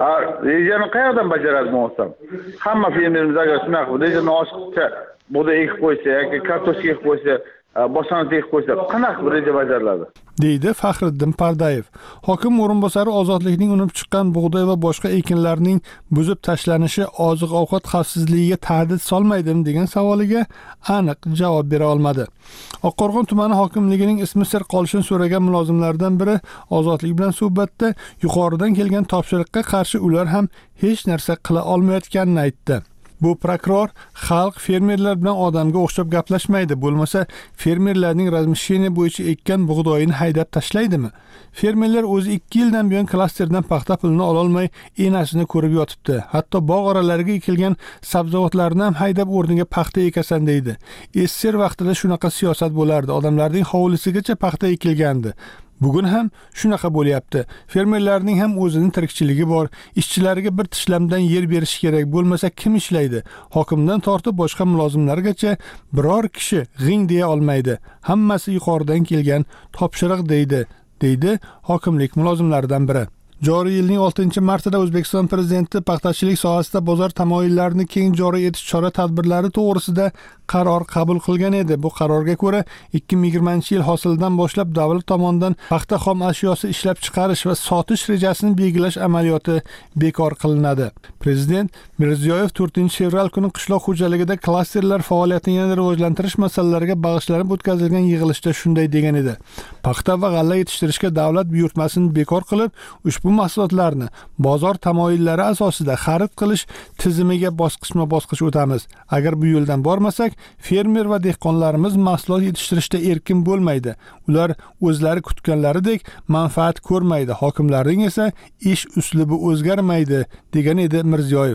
Rejani qayerdan bajaradi bo'lsam? Hamma fermerimiz agar shunaqa rejani oshiqcha bug'doy ekib qo'ysa yoki kartoshka ekib qo'ysa, boshqani ekib qo'ysa, qanaqa reja bajariladi? deydi Faxriddin Pardayev. Hokim o'rinbosari ozodlikning unib chiqqan bug'doy va boshqa ekinlarning buzib tashlanishi oziq-ovqat xavfsizligiga tahdid solmaydimi degan savoliga aniq javob bera olmadi. Oqqo'rg'on tumani hokimligining ismi sir qolishini so'ragan mulozimlardan biri Ozodlik bilan suhbatda yuqoridan kelgan topshiriqqa qarshi ular ham hech narsa qila olmayotganini aytdi. Bu prokuror xalq fermerlar bilan odamga o'xshab gaplashmaydi. Bo'lmasa fermerlarning razmishina bo'yicha ekkan bug'doyini haydab tashlaydimi? Fermerlar o'zi 2 yildan buyon klasterdan paxta pulini ola olmay enasini ko'rib yotibdi. Hatto bog' oralariga ekilgan sabzavotlarni ham haydab o'rniga paxta ekasan deydi. SSR vaqtida shunaqa siyosat bo'lardi. Odamlarning hovlisigacha paxta ekilgandi. Bugun ham shunaqa bo'lyapti. Fermerlarning ham o'zining tirikchiligi bor. Ishchilariga bir tishlamdan yer berish kerak, bo'lmasa kim ishlaydi? Hokimdan tortib boshqa mulozimlargacha biror kishi g'ing deya olmaydi. Hammasi yuqoridan kelgan topshiriq deydi hokimlik mulozimlaridan biri. Joriy yilning 6-martida O'zbekiston prezidenti paxtachilik sohasida bozor tamoyillarini keng joriy etish chora-tadbirlari to'g'risida qaror qabul qilgan edi. Bu qarorga ko'ra 2020-yil hosilidan boshlab davlat tomonidan paxta xom ashyosi ishlab chiqarish va sotish rejasini belgilash amaliyoti bekor qilinadi. Prezident Mirziyoyev 4-fevral kuni qishloq xo'jaligida klasterlar faoliyatini yanada rivojlantirish masalalariga bag'ishlanib o'tkazilgan yig'ilishda shunday degan edi. Paxta va g'alla yetishtirishga davlat buyurtmasini bekor qilib, ushbu mahsulotlarni bozor tamoyillari asosida xarid qilish tizimiga bosqichma-bosqich o'tamiz. Agar bu yo'ldan bormasak, fermer va dehqonlarimiz mahsulot yetishtirishda erkin bo'lmaydi. Ular o'zlari kutganlaridek manfaat ko'rmaydi. Hokimlarning esa ish uslubi o'zgarmaydi, degan edi Mirziyoyev.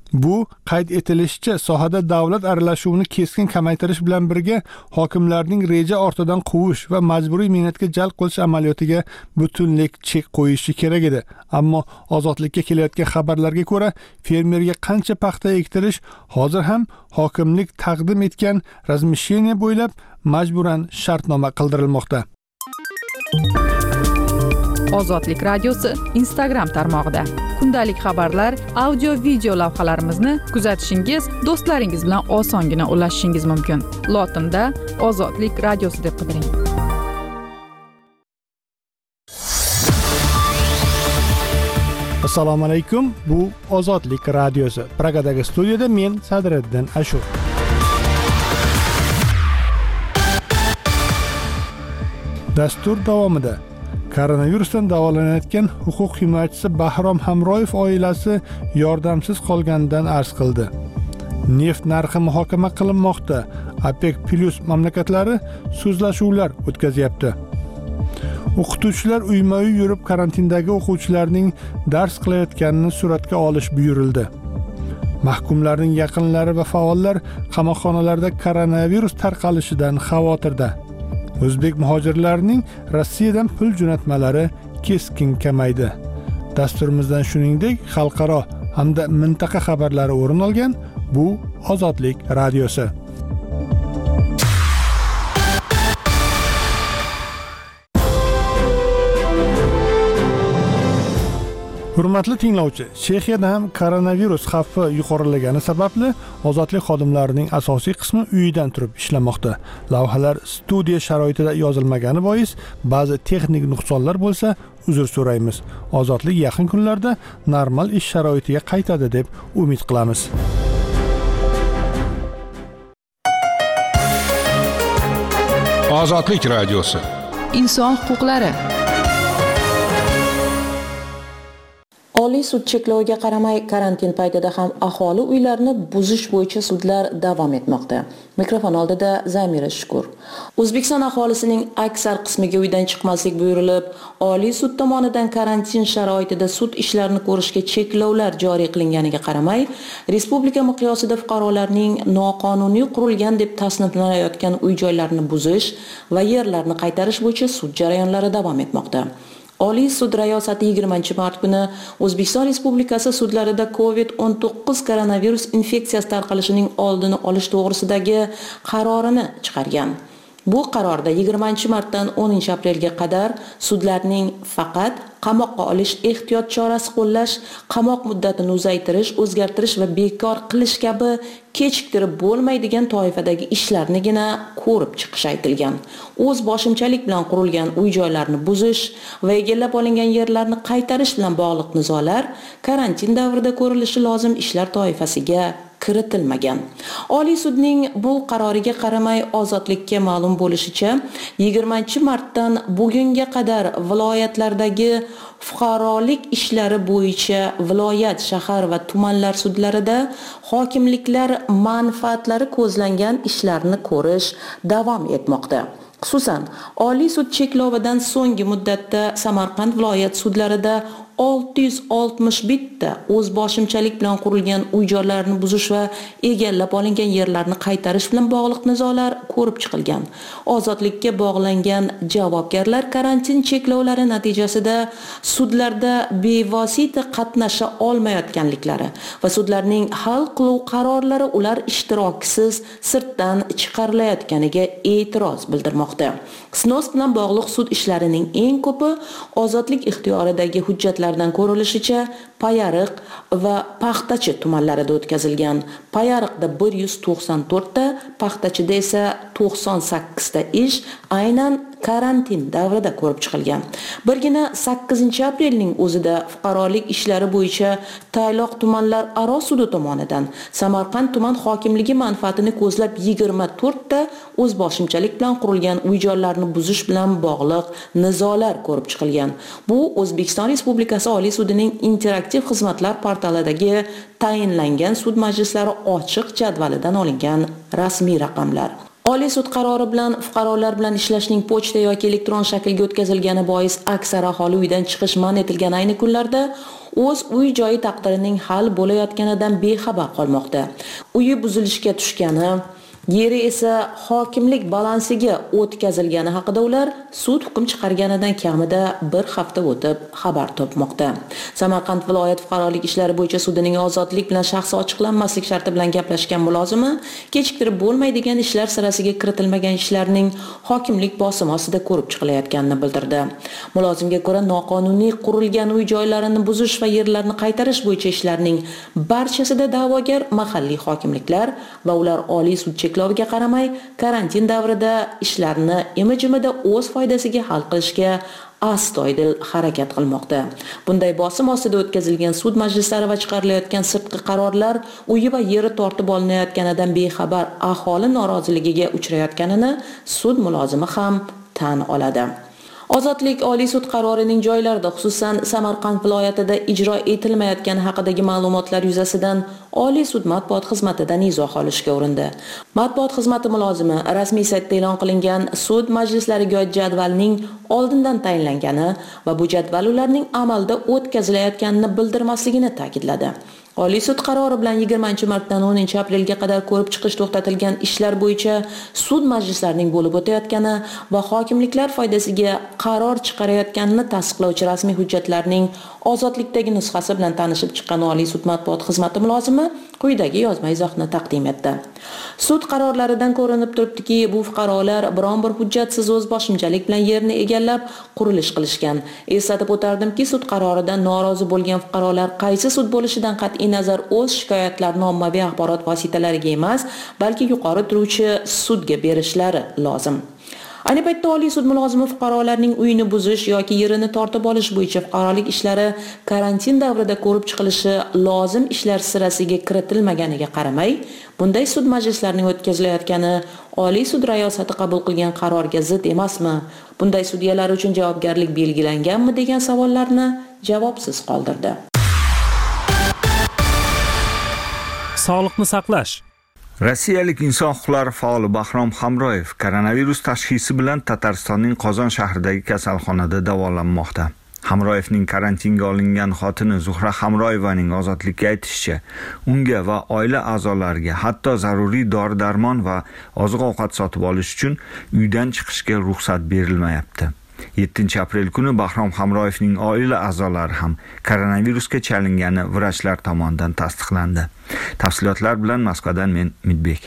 Bu qayd etilishicha, sohada davlat aralashuvini keskin kamaytirish bilan birga hokimlarning reja ortidan quvish va majburiy mehnatga jalb qilish amaliyotiga butunlik chek qo'yishi kerak edi. Ammo ozodlikka kelayotgan xabarlarga ko'ra, fermerga qancha paxta ektirish hozir ham hokimlik taqdim etgan razmisheniya bo'ylab majburan shartnoma qildirilmoqda. Ozodlik radiosi Instagram tarmog'ida kundalik xabarlar, audio, video lavhalarimizni kuzatishingiz, do'stlaringiz bilan osongina ulashishingiz mumkin. Lotinda Ozodlik radiosi deb qidiring. Assalomu alaykum. Bu Ozodlik radiosi. Pragadagi studiyada men Sadriddin Ashur. Dastur davomida koronavirusdan davolanayotgan huquq himoyachisi Bahrom Hamroyev oilasi yordamsiz qolganidan arz qildi. Neft narxi muhokama qilinmoqda. OPEC+ mamlakatlari so'zlashuvlar o'tkazyapti. O'qituvchilar uyma-uy yurib karantindagi o'quvchilarning dars qilayotganini suratga olish buyurildi. Mahkumlarning yaqinlari va faollar qamoqxonalarda koronavirus tarqalishidan xavotirda. O'zbek muhojirlarining Rossiyadan pul jo'natmalari keskin kamaydi. Dasturimizdan shuningdek xalqaro hamda mintaqa xabarlari o'rin olgan. Bu Ozodlik radiosi. Hurmatli tinglovchi, Chexiyada ham koronavirus xavfi yuqorilagani sababli ozodlik xodimlarining asosiy qismi uyidan turib ishlamoqda. Lavhalar studiya sharoitida yozilmagani bois ba'zi texnik nuqsonlar bo'lsa, uzr so'raymiz. Ozodlik yaqin kunlarda normal ish sharoitiga qaytadi deb umid qilamiz. Ozodlik radiosi. Inson huquqlari. Oliy sud chekloviga qaramay karantin paytida ham aholi uylarini buzish bo'yicha sudlar davom etmoqda. Mikrofon oldida Zamira Shukur. O'zbekiston aholisining aksar qismiga uydan chiqmaslik buyurilib, Oliy sud tomonidan karantin sharoitida sud ishlarini ko'rishga cheklovlar joriy qilinganiga qaramay, respublika miqyosida fuqarolarning noqonuniy qurilgan deb tasniflanayotgan uy-joylarni buzish va yerlarni qaytarish bo'yicha sud jarayonlari davom etmoqda. Oliy sud rayosati 20-mart kuni O'zbekiston Respublikasi sudlarida COVID-19 koronavirus infeksiyasi tarqalishining oldini olish to'g'risidagi qarorini chiqargan. Bu qarorda 20-martdan 10-aprelga qadar sudlarning faqat qamoqqa olish, ehtiyot chorasi qo'llash, qamoq muddatini uzaytirish, o'zgartirish va bekor qilish kabi kechiktirib bo'lmaydigan toifadagi ishlarnigina ko'rib chiqish aytilgan. O'z boshimchalik bilan qurilgan uy-joylarni buzish va egallab olingan yerlarni qaytarish bilan bog'liq nizolar karantin davrida ko'rilishi lozim ishlar toifasiga kiritilmagan. Oliy sudning bu qaroriga qaramay ozodlikka ma'lum bo'lishicha, 20-martdan bugunga qadar viloyatlardagi fuqarolik ishlari bo'yicha viloyat, shahar va tumanlar sudlarida hokimliklar manfaatlari ko'zlangan ishlarni ko'rish davom etmoqda. Xususan, Oliy sud cheklovidan so'nggi muddatda Samarqand viloyat sudlarida 661 ta o'z boshimchalik bilan qurilgan uy-joylarni buzish va egallab olingan yerlarni qaytarish bilan bog'liq nizolar ko'rib chiqilgan. Ozodlikka bog'langan javobgarlar karantin cheklovlari natijasida sudlarda bevosita qatnasha olmayotganliklari va sudlarning hal qiluv qarorlari ular ishtirokisiz sirtdan chiqarilayotganiga e'tiroz bildirmoqda. Snos bilan bog'liq sud ishlarining eng ko'pi ozodlik ixtiyoridagi hujjatlardan ko'rilishicha Payariq va Paxtachi tumanlarida o'tkazilgan. Payariqda 194 ta, Paxtachida esa 98 ta ish aynan karantin davrida ko'rib chiqilgan. Birgina 8-aprelning o'zida fuqarolik ishlari bo'yicha Tayloq tumanlar aro sudi tomonidan Samarqand tuman hokimligi manfaatini ko'zlab 24 ta o'z boshimchalik bilan qurilgan uy-joylarni buzish bilan bog'liq nizolar ko'rib chiqilgan. Bu O'zbekiston Respublikasi Oliy sudining interaktiv xizmatlar portalidagi tayinlangan sud majlislari ochiq jadvalidan olingan rasmiy raqamlar. Oliy sud qarori bilan fuqarolar bilan ishlashning pochta yoki elektron shaklga o'tkazilgani bois aksar aholi uydan chiqish man etilgan ayni kunlarda o'z uy joyi taqdirining hal bo'layotganidan bexabar qolmoqda. Uyi buzilishga tushgani, yeri esa hokimlik balansiga o'tkazilgani haqida ular sud hukm chiqarganidan kamida bir hafta o'tib xabar topmoqda. Samarqand viloyat fuqarolik ishlari bo'yicha sudining ozodlik bilan shaxsi ochiqlanmaslik sharti bilan gaplashgan mulozimi kechiktirib bo'lmaydigan ishlar sirasiga kiritilmagan ishlarning hokimlik bosimi ostida ko'rib chiqilayotganini bildirdi. Mulozimga ko'ra, noqonuniy qurilgan uy joylarini buzish va yerlarni qaytarish bo'yicha ishlarning barchasida da'vogar mahalliy hokimliklar va ular oliy sud cheklaviga qaramay karantin davrida ishlarni imi-jimida o'z foydasiga hal qilishga astoydil harakat qilmoqda. Bunday bosim ostida o'tkazilgan sud majlislari va chiqarilayotgan sirtqi qarorlar uyi va yeri tortib olinayotganidan bexabar aholi noroziligiga uchrayotganini sud mulozimi ham tan oladi. Ozodlik Oliy sud qarorining joylarida, xususan Samarqand viloyatida ijro etilmayotgani haqidagi ma'lumotlar yuzasidan Oliy sud matbuot xizmatidan izoh olishga urindi. Matbuot xizmati mulozimi rasmiy saytda e'lon qilingan sud majlislariga oid jadvalning oldindan tayinlangani va bu jadval ularning amalda o'tkazilayotganini bildirmasligini ta'kidladi. Oliy sud qarori bilan 20-martdan 10-aprelga qadar ko'rib chiqish to'xtatilgan ishlar bo'yicha sud majlislarining bo'lib o'tayotgani va hokimliklar foydasiga qaror chiqarayotganini tasdiqlovchi rasmiy hujjatlarning ozodlikdagi nusxasi bilan tanishib chiqqan Oliy sud matbuot xizmati mulozimi quyidagi yozma izohni taqdim etdi. Sud qarorlaridan ko'rinib turibdiki, bu fuqarolar biron bir hujjatsiz o'z boshimchalik bilan yerni egallab qurilish qilishgan. Eslatib o'tardimki, sud qaroridan norozi bo'lgan fuqarolar qaysi sud bo'lishidan qat'iy nazar o'z shikoyatlarini ommaviy axborot vositalariga emas, balki yuqori turuvchi sudga berishlari lozim. Ayni paytda Oliy sud mulozimi fuqarolarning uyini buzish yoki yerini tortib olish bo'yicha fuqarolik ishlari karantin davrida ko'rib chiqilishi lozim ishlar sirasiga kiritilmaganiga qaramay, bunday sud majlislarining o'tkazilayotgani Oliy sud rayosati qabul qilgan qarorga zid emasmi? Bunday sudyalar uchun javobgarlik belgilanganmi degan savollarni javobsiz qoldirdi. Sog'liqni saqlash. Rossiyalik inson huquqlari faoli Bahrom Hamroyev koronavirus tashxisi bilan Tataristonning Qozon shahridagi kasalxonada davolanmoqda. Hamroyevning karantinga olingan xotini Zuhra Hamroyevaning ozodlikka aytishicha, unga va oila a'zolariga hatto zaruriy dori-darmon va oziq-ovqat sotib olish uchun uydan chiqishga ruxsat berilmayapti. 7-aprel kuni Bahrom Hamroyevning oila a'zolari ham koronavirusga chalingani vrachlar tomonidan tasdiqlandi. Tafsilotlar bilan Moskvadan men Midbek.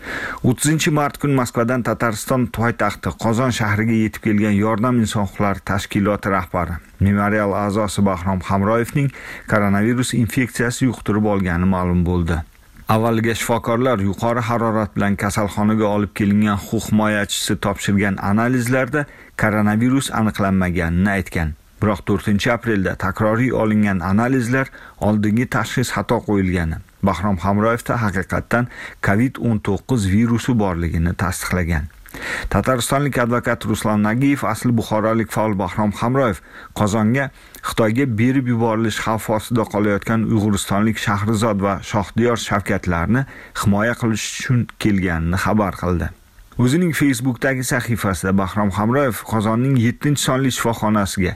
30-mart kuni Moskvadan Tatariston poytaxti Qozon shahriga yetib kelgan Yordam inson huquqlari tashkiloti rahbari, memorial a'zosi Bahrom Hamroyevning koronavirus infeksiyasi yuqtirib olgani ma'lum bo'ldi. Avvaliga shifokorlar yuqori harorat bilan kasalxonaga olib kelingan huquq himoyachisi topshirgan analizlarda koronavirus aniqlanmaganini aytgan. Biroq 4-aprelda takroriy olingan analizlar oldingi tashxis xato qo'yilgani. Bahrom Hamroyevda haqiqatdan COVID-19 virusi borligini tasdiqlagan. Tataristonlik advokat Ruslan Nagiyev asli buxorolik faol Bahrom Hamroyev Qozonga Xitoyga berib yuborilish xavfi ostida qolayotgan Uyg'uristonlik Shahrizod va Shohdiyor Shavkatlarni himoya qilish uchun kelganini xabar qildi. O'zining Facebook'dagi sahifasida Bahrom Hamroyev Qozonning 7-sonli shifoxonasiga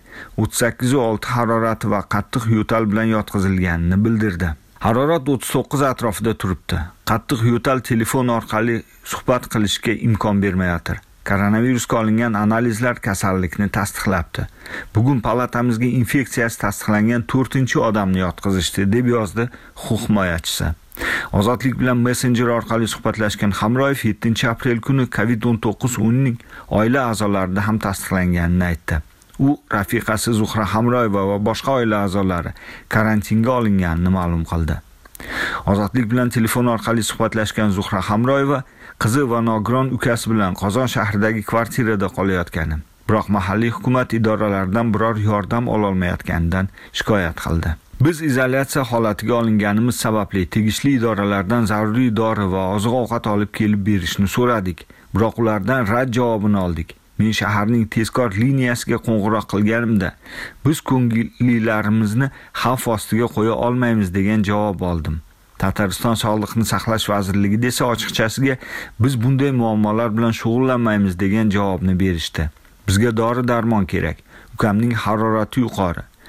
38.6 harorati va qattiq yo'tal bilan yotqizilganini bildirdi. Harorat 39 atrofida turibdi. Qattiq yo'tal telefon orqali suhbat qilishga imkon bermayotir. Koronavirusga olingan analizlar kasallikni tasdiqlabdi. Bugun palatamizga infeksiyasi tasdiqlangan 4-odamni yotqizishdi, deb yozdi huquq himoyachisi. Ozodlik bilan messenjer orqali suhbatlashgan Hamroyev 7-aprel kuni COVID-19 uning oila a'zolarida ham tasdiqlanganini aytdi. U rafiqasi Zuhra Hamroyeva va boshqa oila a'zolari karantinga olinganini ma'lum qildi. Ozodlik bilan telefon orqali suhbatlashgan Zuhra Hamroyeva qizi va nogiron ukasi bilan Qozon shahridagi kvartirada qolayotgani, biroq mahalliy hukumat idoralaridan biror yordam ola olmayotganidan shikoyat qildi. Biz izolyatsiya holatiga olinganimiz sababli tegishli idoralardan zaruriy dori va oziq-ovqat olib kelib berishni so'radik, biroq ulardan rad javobini oldik. Men shaharning tezkor liniyasiga qo'ng'iroq qilganimda, biz ko'ngillilarimizni xavf ostiga qo'ya olmaymiz degan javob oldim. Tatariston Sog'liqni saqlash vazirligi desa ochiqchasiga biz bunday muammolar bilan shug'ullanmaymiz degan javobni berishdi. Bizga dori-darmon kerak. Ukamning harorati yuqori.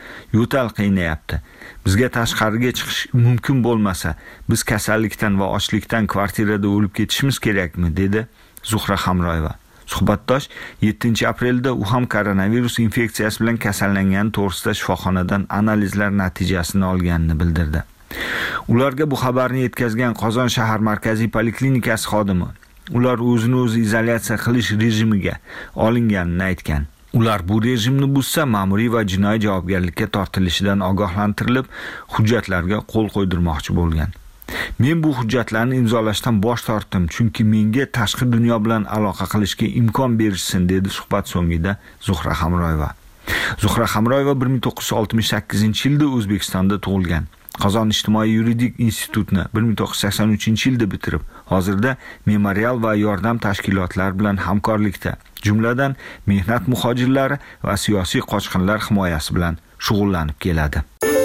yo'tal qiynayapti. Bizga tashqariga chiqish mumkin bo'lmasa, biz kasallikdan va ochlikdan kvartirada o'lib ketishimiz kerakmi, dedi Zuhra Hamroyeva. Suhbatdosh 7-aprelda u ham koronavirus infeksiyasi bilan kasallangani to'g'risida shifoxonadan analizlar natijasini olganini bildirdi. Ularga bu xabarni yetkazgan Qozon shahar markaziy poliklinikasi xodimi ular o'zini o'zi izolyatsiya qilish rejimiga olinganini aytgan. Ular bu rejimni buzsa ma'muriy va jinoiy javobgarlikka tortilishidan ogohlantirilib, hujjatlarga qo'l qo'ydirmoqchi bo'lgan. Men bu hujjatlarni imzolashdan bosh tortdim, chunki menga tashqi dunyo bilan aloqa qilishga imkon berishsin, dedi suhbat so'ngida Zuhra Hamroyeva. Zuhra Hamroyeva 1968-yilda O'zbekistonda tug'ilgan. Qozon ijtimoiy yuridik institutini 1983-yilda bitirib, hozirda memorial va yordam tashkilotlari bilan hamkorlikda, jumladan mehnat muhojirlari va siyosiy qochqinlar himoyasi bilan shug'ullanib keladi.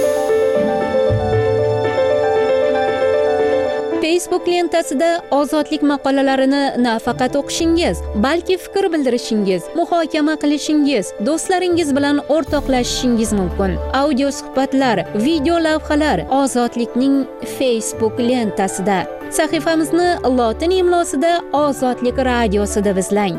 Facebook lentasida ozodlik maqolalarini nafaqat o'qishingiz, balki fikr bildirishingiz, muhokama qilishingiz, do'stlaringiz bilan o'rtoqlashishingiz mumkin. Audio suhbatlar, video lavhalar Ozodlikning Facebook lentasida. Sahifamizni lotin imlosida Ozodlik radiosi deb izlang.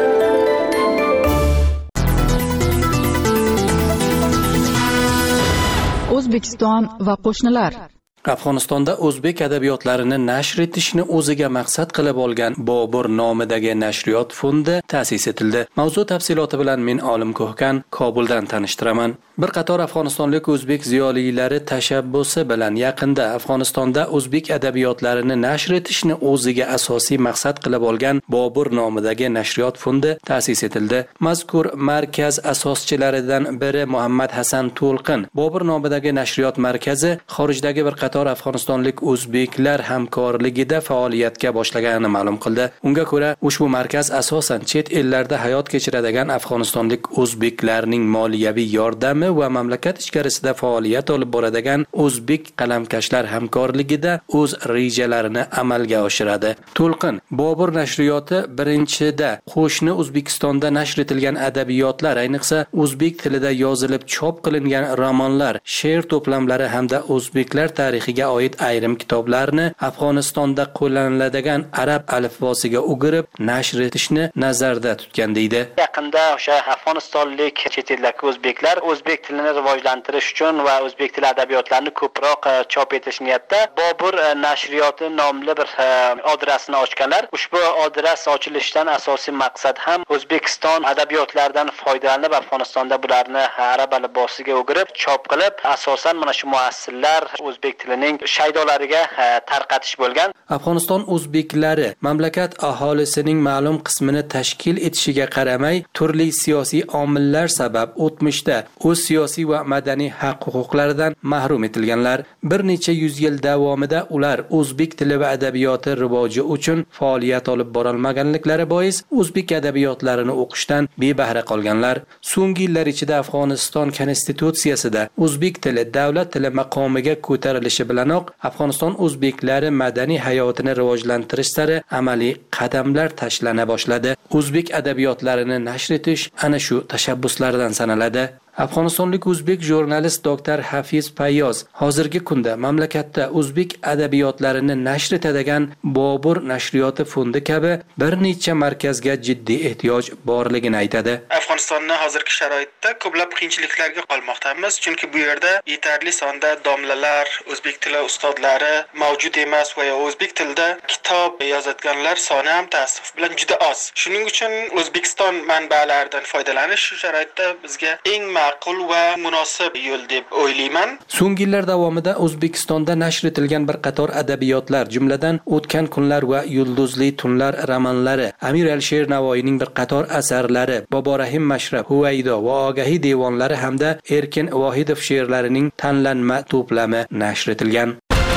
O'zbekiston va qo'shnilar. Afg'onistonda o'zbek adabiyotlarini nashr etishni o'ziga maqsad qilib olgan Bobur nomidagi nashriyot fondi ta'sis etildi. Mavzu tafsiloti bilan men Olim Ko'hkan Kobuldan tanishtiraman. Bir qator afg'onistonlik o'zbek ziyolilari tashabbusi bilan yaqinda Afg'onistonda o'zbek adabiyotlarini nashr etishni o'ziga asosiy maqsad qilib olgan Bobur nomidagi nashriyot fondi ta'sis etildi. Mazkur markaz asoschilaridan biri Muhammad Hasan To'lqin Bobur nomidagi nashriyot markazi xorijdagi bir qator afg'onistonlik o'zbeklar hamkorligida faoliyatga boshlaganini ma'lum qildi. Unga ko'ra, ushbu markaz asosan chet ellarda hayot kechiradigan afg'onistonlik o'zbeklarning moliyaviy yordami va mamlakat ichkarisida faoliyat olib boradigan o'zbek qalamkashlar hamkorligida o'z rejalarini amalga oshiradi. To'lqin Bobur nashriyoti birinchida qo'shni O'zbekistonda nashr etilgan adabiyotlar, ayniqsa o'zbek tilida yozilib chop qilingan romanlar, she'r to'plamlari hamda o'zbeklar tarixiga oid ayrim kitoblarni Afg'onistonda qo'llaniladigan arab alifbosiga o'girib nashr etishni nazarda tutgan deydi. Yaqinda o'sha afg'onistonlik chet eldagi o'zbeklar o'zbek tilini rivojlantirish uchun va o'zbek tili adabiyotlarini ko'proq chop etish niyatida Bobur nashriyoti nomli bir adresni ochganlar. Ushbu adres ochilishidan asosiy maqsad ham O'zbekiston adabiyotlaridan foydalanib Afg'onistonda bularni arab alifbosiga o'girib chop qilib, asosan mana shu muassillar o'zbek tilining shaydolariga tarqatish bo'lgan. Afg'oniston o'zbeklari mamlakat aholisining ma'lum qismini tashkil etishiga qaramay, turli siyosiy omillar sabab o'tmishda o'z siyosiy va madaniy haq-huquqlaridan mahrum etilganlar. Bir necha yuz yil davomida ular o'zbek tili va adabiyoti rivoji uchun faoliyat olib borolmaganliklari bois o'zbek adabiyotlarini o'qishdan bebahra qolganlar. So'nggi yillar ichida Afg'oniston konstitutsiyasida o'zbek tili davlat tili maqomiga ko'tarilishi bilanoq Afg'oniston o'zbeklari madaniy hayotini rivojlantirish sari amaliy qadamlar tashlana boshladi. O'zbek adabiyotlarini nashr etish ana shu tashabbuslardan sanaladi. Afg'onistonlik o'zbek jurnalist doktor Hafiz Payyoz hozirgi kunda mamlakatda o'zbek adabiyotlarini nashr etadigan Bobur nashriyoti fondi kabi bir necha markazga jiddiy ehtiyoj borligini aytadi. Afg'onistonning hozirgi sharoitida ko'plab qiyinchiliklarga qolmoqdamiz, chunki bu yerda yetarli sonda domlalar, o'zbek tili ustozlari mavjud emas va o'zbek tilida kitob yozadiganlar soni ham ta'sif bilan juda oz. Shuning uchun O'zbekiston manbalaridan foydalanish shu sharoitda bizga eng ma'qul va munosib yo'l deb o'ylayman. So'nggi yillar davomida O'zbekistonda nashr etilgan bir qator adabiyotlar, jumladan O'tgan kunlar va Yulduzli tunlar romanlari, Amir Alisher Navoiyning bir qator asarlari, Boborahim Mashrab, Huvaydo va Ogahiy devonlari hamda Erkin Vohidov she'rlarining tanlanma to'plami nashr etilgan.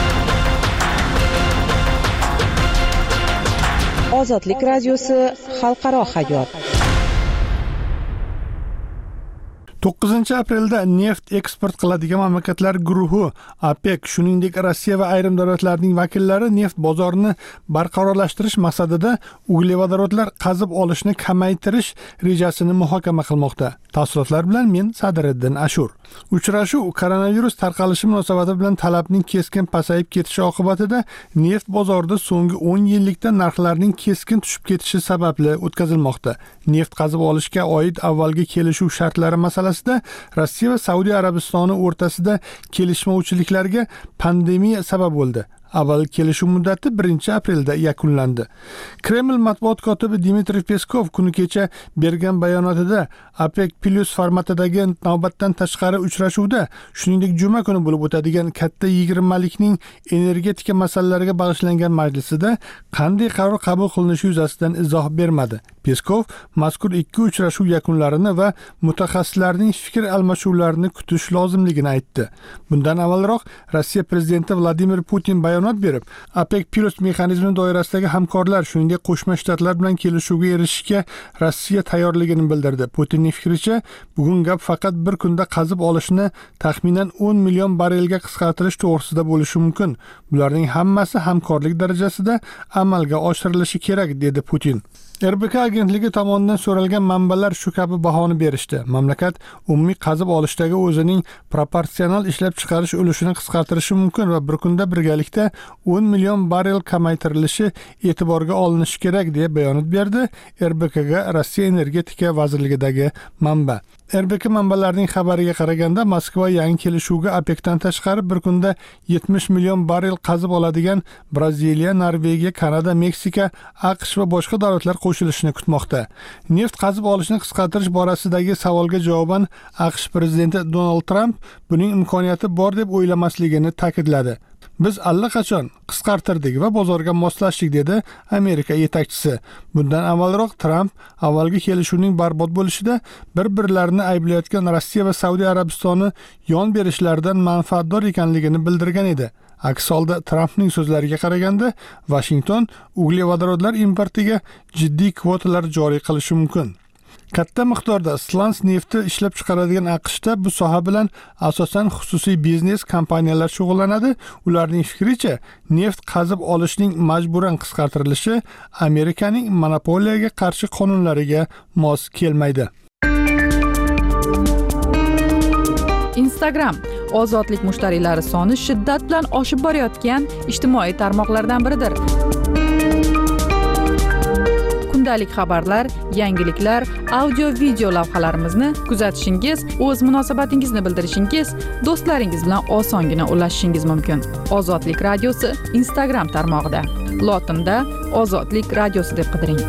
Ozodlik radiosi xalqaro hayot. 9-aprelda neft eksport qiladigan mamlakatlar guruhi OPEC, shuningdek Rossiya va ayrim davlatlarning vakillari neft bozorini barqarorlashtirish maqsadida uglevodorodlar qazib olishni kamaytirish rejasini muhokama qilmoqda. Tafsilotlar bilan men Sadriddin Ashur. Uchrashuv koronavirus tarqalishi munosabati bilan talabning keskin pasayib ketishi oqibatida neft bozorida so'nggi 10 yillikda narxlarning keskin tushib ketishi sababli o'tkazilmoqda. Neft qazib olishga oid avvalgi kelishuv shartlari masalasida Rossiya va Saudiya Arabistoni o'rtasida kelishmovchiliklarga pandemiya sabab bo'ldi. Avval kelishuv muddati 1-aprelda yakunlandi. Kreml matbuot kotibi Dmitriy Peskov kuni kecha bergan bayonotida OPEC Plus formatidagi navbatdan tashqari uchrashuvda, shuningdek juma kuni bo'lib o'tadigan katta 20likning energetika masalalariga bag'ishlangan majlisida qanday qaror qabul qilinishi yuzasidan izoh bermadi. Peskov mazkur ikki uchrashuv yakunlarini va mutaxassislarning fikr almashuvlarini kutish lozimligini aytdi. Bundan avvalroq Rossiya prezidenti Vladimir Putin bayonot berib, OPEC Plus mexanizmi doirasidagi hamkorlar, shuningdek Qo'shma Shtatlar bilan kelishuvga erishishga Rossiya tayyorligini bildirdi. Putinning fikricha, bugun gap faqat bir kunda qazib olishni taxminan 10 million barrelga qisqartirish to'g'risida bo'lishi mumkin. Bularning hammasi hamkorlik darajasida amalga oshirilishi kerak, dedi Putin. RBK agentligi tomonidan so'ralgan manbalar shu kabi bahoni berishdi. Mamlakat umumiy qazib olishdagi o'zining proporsional ishlab chiqarish ulushini qisqartirishi mumkin va bir kunda birgalikda 10 million barrel kamaytirilishi e'tiborga olinishi kerak deya bayonot berdi RBKga Rossiya energetika vazirligidagi manba. RBK manbalarining xabariga qaraganda Moskva yangi kelishuvga OPECdan tashqari bir kunda 70 million barrel qazib oladigan Braziliya, Norvegiya, Kanada, Meksika, AQSh va boshqa davlatlar qo'shilishini kutmoqda. Neft qazib olishni qisqartirish borasidagi savolga javoban AQSh prezidenti Donald Trump buning imkoniyati bor deb o'ylamasligini ta'kidladi. Biz allaqachon qisqartirdik va bozorga moslashdik, dedi Amerika yetakchisi. Bundan avvalroq Trump avvalgi kelishuvning barbod bo'lishida bir-birlarini ayblayotgan Rossiya va Saudiya Arabistoni yon berishlaridan manfaatdor ekanligini bildirgan edi. Aks holda Trumpning so'zlariga qaraganda, Washington uglevodorodlar importiga jiddiy kvotalar joriy qilishi mumkin. Katta miqdorda slans nefti ishlab chiqaradigan AQShda bu soha bilan asosan xususiy biznes kompaniyalar shug'ullanadi. Ularning fikricha, neft qazib olishning majburan qisqartirilishi Amerikaning monopoliyaga qarshi qonunlariga mos kelmaydi. Instagram ozodlik mushtariylari soni shiddat bilan oshib borayotgan ijtimoiy tarmoqlardan biridir. Kundalik xabarlar, yangiliklar, audio-video lavhalarimizni kuzatishingiz, o'z munosabatingizni bildirishingiz, do'stlaringiz bilan osongina ulashishingiz mumkin. Ozodlik radiosi Instagram tarmog'ida. Lotinda Ozodlik radiosi deb qidiring.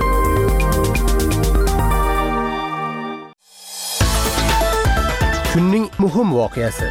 Kunning muhim voqeasi.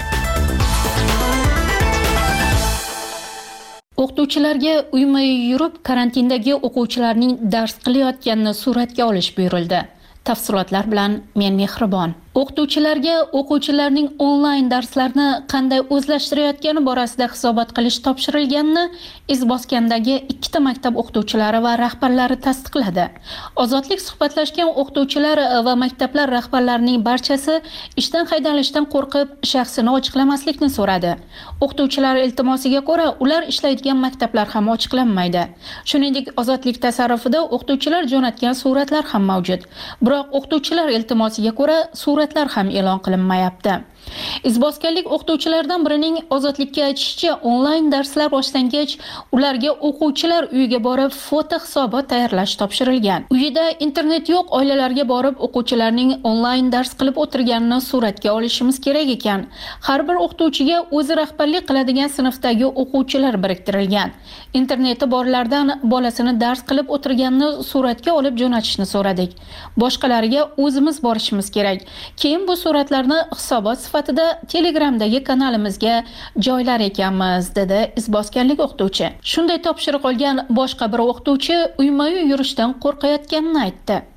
O'qituvchilarga uyma-uy yurib karantindagi o'quvchilarning dars qilayotganini suratga olish buyurildi. Tafsilotlar bilan men Mehribon. O'qituvchilarga o'quvchilarning onlayn darslarni qanday o'zlashtirayotgani borasida hisobot qilish topshirilganini Izboskandagi ikkita maktab o'qituvchilari va rahbarlari tasdiqladi. Ozodlik suhbatlashgan o'qituvchilar va maktablar rahbarlarining barchasi ishdan haydalishdan qo'rqib, shaxsini ochiqlamaslikni so'radi. O'qituvchilar iltimosiga ko'ra, ular ishlaydigan maktablar ham ochiqlanmaydi. Shuningdek, Ozodlik tasarrufida o'qituvchilar jo'natgan suratlar ham mavjud. Biroq o'qituvchilar iltimosiga ko'ra, suratlar ham e'lon qilinmayapti. Izboskanlik o'qituvchilardan birining Ozodlikka aytishicha, onlayn darslar boshlangach, ularga o'quvchilar uyiga borib foto hisobot tayyorlash topshirilgan. Uyida internet yo'q oilalarga borib o'quvchilarning onlayn dars qilib o'tirganini suratga olishimiz kerak ekan. Har bir o'qituvchiga o'zi rahbarlik qiladigan sinfdagi o'quvchilar biriktirilgan. Interneti borlardan bolasini dars qilib o'tirganini suratga olib jo'natishni so'radik. Boshqalariga o'zimiz borishimiz kerak. Keyin bu suratlarni hisobot sifatida Telegramdagi kanalimizga joylar ekanmiz, dedi izboskanlik o'qituvchi. Shunday topshiriq olgan boshqa bir o'qituvchi uyma-uy yurishdan qo'rqayotganini aytdi.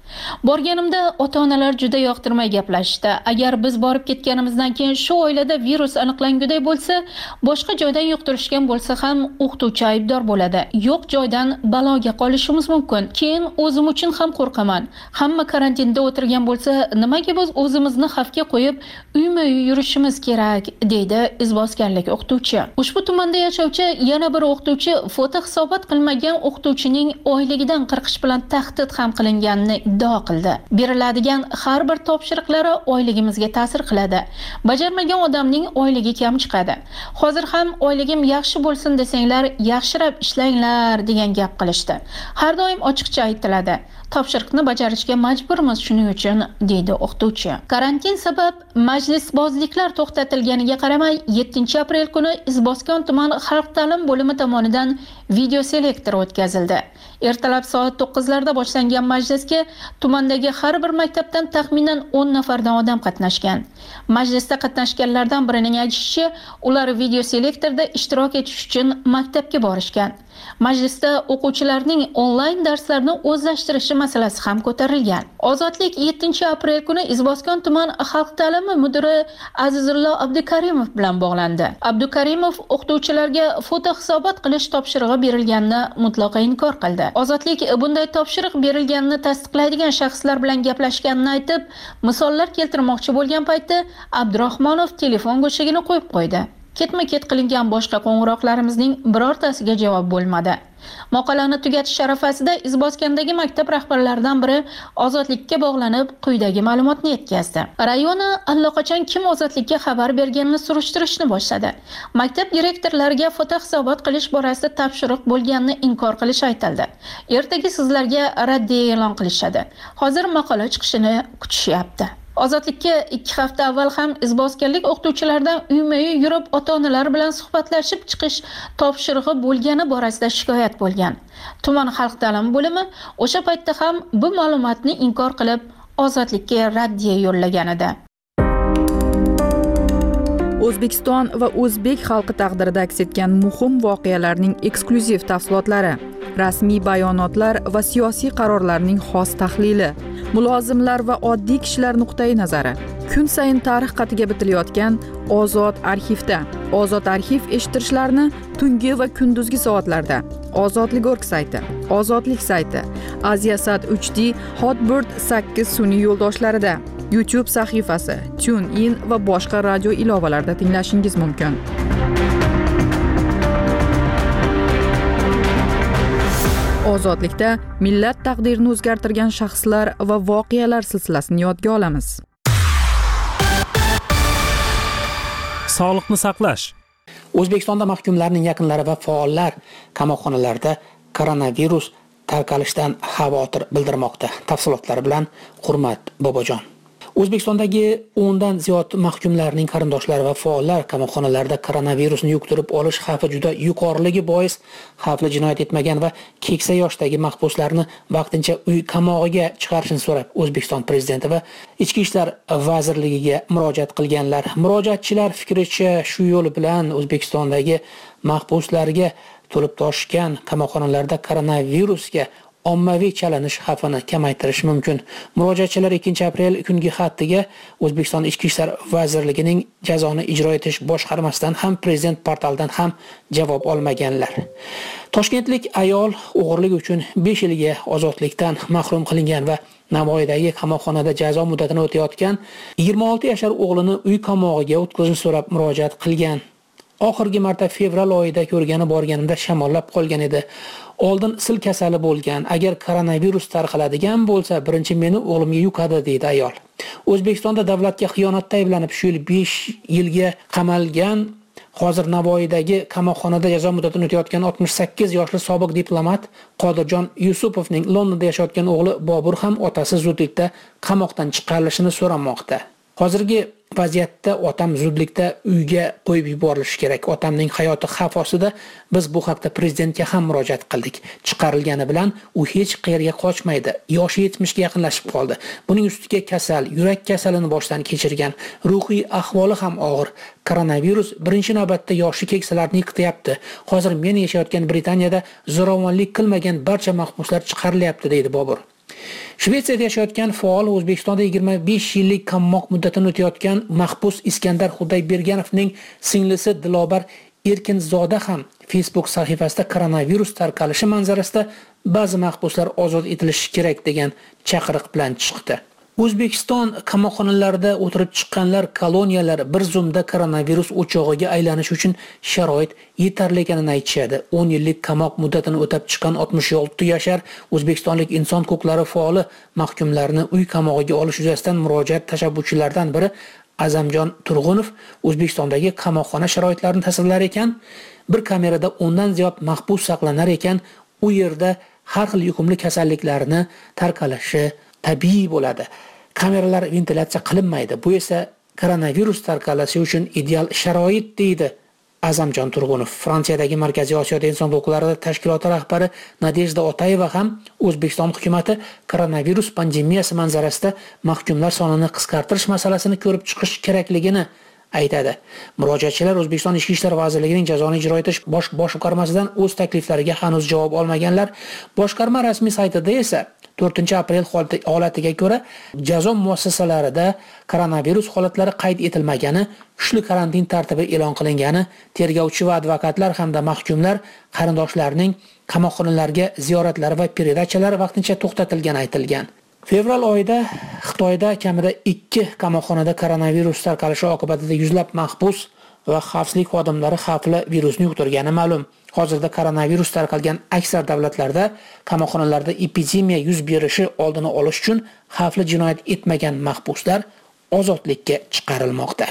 Borganimda ota-onalar juda yoqtirmay gaplashdi. Agar biz borib ketganimizdan keyin shu oilada virus aniqlanguday bo'lsa, boshqa joydan yuqtirishgan bo'lsa ham o'qituvchi aybdor bo'ladi. Yo'q joydan baloga qolishimiz mumkin. Keyin o'zim uchun ham qo'rqaman. Hamma karantinda o'tirgan bo'lsa, nimaga biz o'zimizni xavfga qo'yib, uyma-uy yurishimiz kerak, deydi izboskanlik o'qituvchi. Ushbu tumanda yashovchi yana bir o'qituvchi foto hisobot qilmagan o'qituvchining oyligidan qirqish bilan tahdid ham qilinganini iddao qildi. Beriladigan har bir topshiriqlari oyligimizga ta'sir qiladi. Bajarmagan odamning oyligi kam chiqadi. Hozir ham oyligim yaxshi bo'lsin desanglar, yaxshirab ishlanglar degan gap qilishdi. Har doim ochiqcha aytiladi. Topshiriqni bajarishga majburmiz shuning uchun, deydi o'qituvchi. Karantin sabab majlisbozliklar to'xtatilganiga qaramay 7-aprel kuni Izboskan tuman xalq ta'lim bo'limi tomonidan video selektor o'tkazildi. Ertalab soat 9larda boshlangan majlisga tumandagi har bir maktabdan taxminan 10 nafardan odam qatnashgan. Majlisda qatnashganlardan birining aytishicha, ular video selektorda ishtirok etish uchun maktabga borishgan. Majlisda o'quvchilarning onlayn darslarni o'zlashtirishi masalasi ham ko'tarilgan. Ozodlik 7-aprel kuni Izboskan tuman xalq ta'limi mudiri Azizullo Abdukarimov bilan bog'landi. Abdukarimov o'qituvchilarga foto hisobot qilish topshirig'i berilganini mutlaqo inkor qildi. Ozodlik bunday topshiriq berilganini tasdiqlaydigan shaxslar bilan gaplashganini aytib, misollar keltirmoqchi bo'lgan paytda Abdurahmonov telefon go'shagini qo'yib qo'ydi. Ketma-ket qilingan boshqa qo'ng'iroqlarimizning birortasiga javob bo'lmadi. Maqolani tugatish arafasida Izboskandagi maktab rahbarlaridan biri ozodlikka bog'lanib quyidagi ma'lumotni yetkazdi. Rayoni allaqachon kim ozodlikka xabar berganini surishtirishni boshladi. Maktab direktorlariga foto hisobot qilish borasida topshiriq bo'lganini inkor qilish aytildi. Ertaga sizlarga raddiya e'lon qilishadi. Hozir maqola chiqishini kutishyapti. Ozodlikka 2 hafta avval ham izboskanlik o'qituvchilardan uyma-uy yurib ota-onalar bilan suhbatlashib chiqish topshirig'i bo'lgani borasida shikoyat bo'lgan. Tuman xalq ta'limi bo'limi o'sha paytda ham bu ma'lumotni inkor qilib, Ozodlikka raddiya yo'llagan edi. O'zbekiston va o'zbek xalqi taqdirida aks etgan muhim voqealarning eksklyuziv tafsilotlari, rasmiy bayonotlar va siyosiy qarorlarning xos tahlili, mulozimlar va oddiy kishilar nuqtai nazari. Kun sayin tarix qatiga bitilayotgan Ozod arxivda. Ozod arxiv eshittirishlarni tungi va kunduzgi soatlarda Ozodlik.org sayti, Ozodlik sayti, Aziasat 3D, Hotbird 8 sun'iy yo'ldoshlarida, YouTube sahifasi, TuneIn va boshqa radio ilovalarida tinglashingiz mumkin. Ozodlikda millat taqdirini o'zgartirgan shaxslar va voqealar silsilasini yodga olamiz. Sog'liqni saqlash. O'zbekistonda mahkumlarning yaqinlari va faollar qamoqxonalarda koronavirus tarqalishidan xavotir bildirmoqda. Tafsilotlar bilan Hurmat Bobojon. O'zbekistondagi 10 dan ziyod mahkumlarning qarindoshlari va faollar qamoqxonalarda koronavirusni yuqtirib olish xavfi juda yuqoriligi bois xavfli jinoyat etmagan va keksa yoshdagi mahbuslarni vaqtincha uy qamog'iga chiqarishni so'rab O'zbekiston prezidenti va Ichki ishlar vazirligiga murojaat qilganlar. Murojaatchilar fikricha shu yo'l bilan O'zbekistondagi mahbuslarga to'lib toshgan qamoqxonalarda koronavirusga ommaviy chalinish xavfini kamaytirish mumkin. Murojaatchilar 2-aprel kungi xatiga O'zbekiston Ichki ishlar vazirligining jazoni ijro etish boshqarmasidan ham prezident portalidan ham javob olmaganlar. Toshkentlik ayol o'g'irlik uchun 5 yilga ozodlikdan mahrum qilingan va Navoiydagi qamoqxonada jazo muddatini o'tayotgan 26 yashar o'g'lini uy qamog'iga o'tkazishni so'rab murojaat qilgan. Oxirgi marta fevral oyida ko'rgani borganimda shamollab qolgan edi. Oldin sil kasali bo'lgan. Agar koronavirus tarqaladigan bo'lsa, birinchi meni o'g'limga yuqadi, deydi ayol. O'zbekistonda davlatga xiyonatda ayblanib shu yil 5 yilga qamalgan, hozir Navoiydagi qamoqxonada jazo muddatini o'tayotgan 68 yoshli sobiq diplomat Qodirjon Yusupovning Londonda yashayotgan o'g'li Bobur ham otasi zudlikda qamoqdan chiqarilishini so'ramoqda. Hozirgi vaziyatda otam zudlikda uyga qo'yib yuborilishi kerak. Otamning hayoti xavf ostida. Biz bu haqda prezidentga ham murojaat qildik. Chiqarilgani bilan u hech qayerga qochmaydi. Yoshi 70 ga yaqinlashib qoldi. Buning ustiga kasal, yurak kasalini boshdan kechirgan, ruhiy ahvoli ham og'ir. Koronavirus birinchi navbatda yoshi keksalarni yiqityapti. Hozir men yashayotgan Britaniyada zo'ravonlik qilmagan barcha mahbuslar chiqarilyapti, deydi Bobur. Shvetsiyada yashayotgan faol O'zbekistonda 25 yillik qamoq muddatini o'tayotgan mahbus Iskandar Xudoyberganovning singlisi Dilobar Erkinzoda ham Facebook sahifasida koronavirus tarqalishi manzarasida ba'zi mahbuslar ozod etilishi kerak degan chaqiriq bilan chiqdi. O'zbekiston qamoqxonalarida o'tirib chiqqanlar koloniyalar bir zumda koronavirus o'chog'iga aylanish uchun sharoit yetarli ekanini aytishadi. 10 yillik qamoq muddatini o'tab chiqqan 66 yashar o'zbekistonlik inson huquqlari faoli mahkumlarni uy qamog'iga olish yuzasidan murojaat tashabbuschilaridan biri Azamjon Turg'unov O'zbekistondagi qamoqxona sharoitlarini tasvirlar ekan, bir kamerada o'ndan ziyod mahbus saqlanar ekan, u yerda har xil yuqumli kasalliklarni tarqalishi tabiiy bo'ladi. Kameralar ventilyatsiya qilinmaydi. Bu esa koronavirus tarqalishi uchun ideal sharoit deydi Azamjon Turg'unov. Fransiyadagi Markaziy Osiyoda inson huquqlari tashkiloti rahbari Nadejda Otayeva ham O'zbekiston hukumatı koronavirus pandemiyasi manzarasida mahkumlar sonini qisqartirish masalasini ko'rib chiqish kerakligini aytadi. Murojaatchilar O'zbekiston Ichki ishlar vazirligining jazoni ijro etish bosh boshqarmasidan o'z takliflariga hanuz javob olmaganlar. Boshqarma rasmiy saytida esa 4-aprel holatiga ko'ra jazo muassasalarida koronavirus holatlari qayd etilmagani, kuchli karantin tartibi e'lon qilingani, tergovchi va advokatlar hamda mahkumlar qarindoshlarining qamoqxonalarga ziyoratlari va peredachalar vaqtincha to'xtatilgani aytilgan. Fevral oyida Xitoyda kamida 2 qamoqxonada koronavirus tarqalishi oqibatida yuzlab mahbus va xavfsizlik xodimlari xavfli virusni yuqtirgani ma'lum. Hozirda koronavirus tarqalgan aksar davlatlarda qamoqxonalarda epidemiya yuz berishi oldini olish uchun xavfli jinoyat etmagan mahbuslar ozodlikka chiqarilmoqda.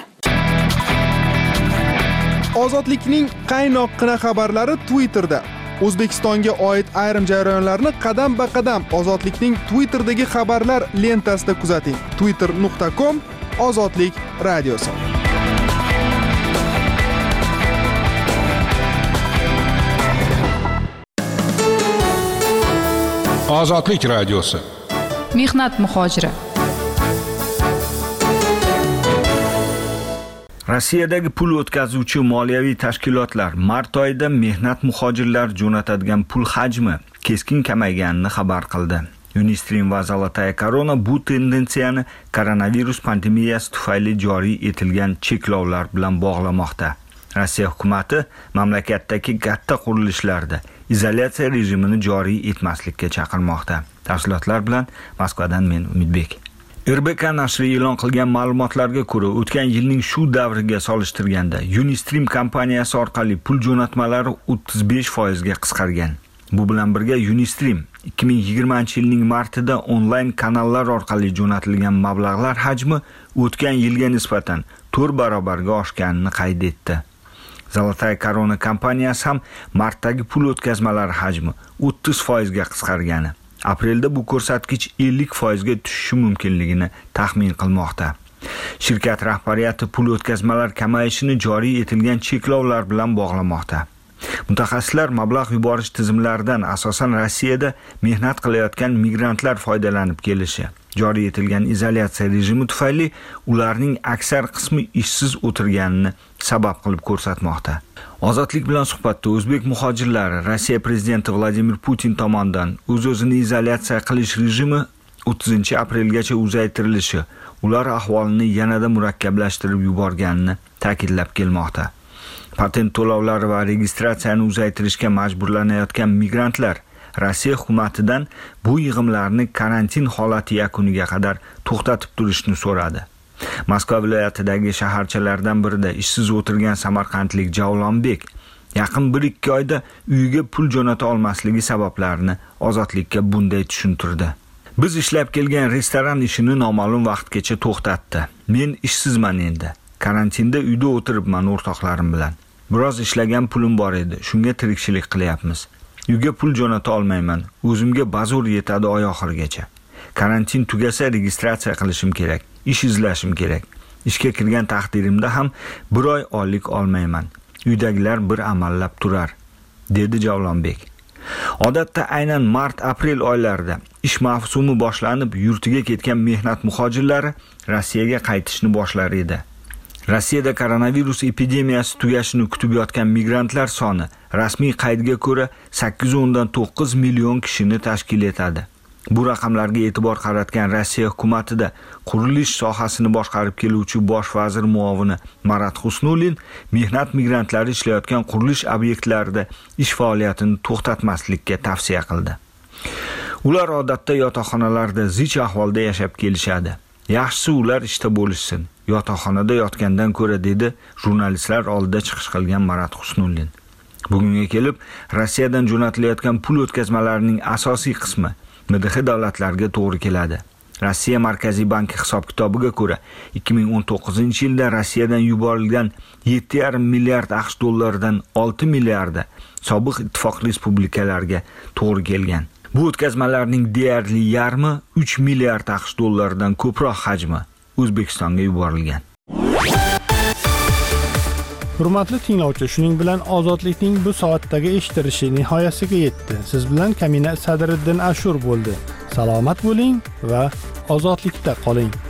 Ozodlikning qaynoqqina xabarlari Twitterda. O'zbekistonga oid ayrim jarayonlarni qadam-ba-qadam Ozodlikning Twitterdagi xabarlar lentasida kuzating. twitter.com/ozodlik radiosi. Ozodlik radiosi. Mehnat muhojiri. Rossiyadagi pul o'tkazuvchi moliyaviy tashkilotlar mart oyida mehnat muhojirlar jo'natadigan pul hajmi keskin kamayganini xabar qildi. Unistream va Zolotaya Korona bu tendensiyani koronavirus pandemiyasi tufayli joriy etilgan cheklovlar bilan bog'lamoqda. Rossiya hukumatı mamlakatdagi katta qurilishlarda izolyatsiya rejimini joriy etmaslikka chaqirmoqda. Tafsilotlar bilan Moskvadan men Umidbek. RBK nashri e'lon qilgan ma'lumotlarga ko'ra, o'tgan yilning shu davriga solishtirganda Unistream kompaniyasi orqali pul jo'natmalari 35% ga qisqargan. Bu bilan birga Unistream 2020-yilning martida onlayn kanallar orqali jo'natilgan mablag'lar hajmi o'tgan yilga nisbatan 4 barobarga oshganini qayd etdi. Zolotaya Korona kompaniyasi ham martdagi pul o'tkazmalari hajmi 30% ga qisqargani. Aprelda bu ko'rsatkich 50% ga tushishi mumkinligini taxmin qilmoqda. Shirkat rahbariyati pul o'tkazmalar kamayishini joriy etilgan cheklovlar bilan bog'lamoqda. Mutaxassislar mablag' yuborish tizimlaridan asosan Rossiyada mehnat qilayotgan migrantlar foydalanib kelishi, joriy etilgan izolyatsiya rejimi tufayli ularning aksar qismi ishsiz o'tirganini sabab qilib ko'rsatmoqda. Ozodlik bilan suhbatda o'zbek muhojirlari Rossiya prezidenti Vladimir Putin tomonidan o'z-o'zini izolyatsiya qilish rejimi 30-aprelgacha uzaytirilishi, ular ahvolini yanada murakkablashtirib yuborganini ta'kidlab kelmoqda. Patent to'lovlari va registratsiyani uzaytirishga majburlanayotgan migrantlar Rossiya hukumatidan bu yig'imlarni karantin holati yakuniga qadar to'xtatib turishni so'radi. Moskva viloyatidagi shaharchalardan birida ishsiz o'tirgan samarqandlik Javlonbek yaqin 1-2 oyda uyiga pul jo'nata olmasligi sabablarini Ozodlikka bunday tushuntirdi. Biz ishlab kelgan restoran ishini noma'lum vaqtgacha to'xtatdi. Men ishsizman endi. Karantinda uyda o'tiribman o'rtoqlarim bilan. Biroz ishlagan pulim bor edi. Shunga tirikchilik qilyapmiz. Uyga pul jo'nata olmayman. O'zimga bazo'r yetadi oy oxirigacha. Karantin tugasa registratsiya qilishim kerak. Ish izlashim kerak. Ishga kirgan taqdirimda ham 1 oy oylik olmayman. Uydagilar bir amallab turar, dedi Javlonbek. Odatda aynan mart-aprel oylarida ish mavsumi boshlanib, yurtiga ketgan mehnat muhojirlari Rossiyaga qaytishni boshlar edi. Rossiyada koronavirus epidemiyasi tugashini kutib yotgan migrantlar soni rasmiy qaydga ko'ra 8.9 million kishini tashkil etadi. Bu raqamlarga e'tibor qaratgan Rossiya hukumatida qurilish sohasini boshqarib keluvchi bosh vazir muovini Marat Husnulin mehnat migrantlari ishlayotgan qurilish obyektlarida ish faoliyatini to'xtatmaslikka tavsiya qildi. Ular odatda yotoqxonalarda zich ahvolda yashab kelishadi. Yaxshisi ular ishda bo'lishsin, yotoqxonada yotgandan ko'ra, dedi jurnalistlar oldida chiqish qilgan Marat Husnulin. Bugunga kelib, Rossiyadan jo'natilayotgan pul o'tkazmalarining asosiy qismi MDH davlatlarga to'g'ri keladi. Rossiya Markaziy banki hisob-kitobiga ko'ra, 2019-yilda Rossiyadan yuborilgan 7,5 milliard AQSh dollaridan 6 milliardi sobiq ittifoq respublikalariga to'g'ri kelgan. Bu o'tkazmalarning deyarli yarmi 3 milliard AQSh dollaridan ko'proq hajmi O'zbekistonga yuborilgan. Hurmatli tinglovchi, shuning bilan ozodlikning bu soatdagi eshittirishi nihoyasiga yetdi. Siz bilan Kamina Sadriddin Ashur bo'ldi. Salomat bo'ling va ozodlikda qoling.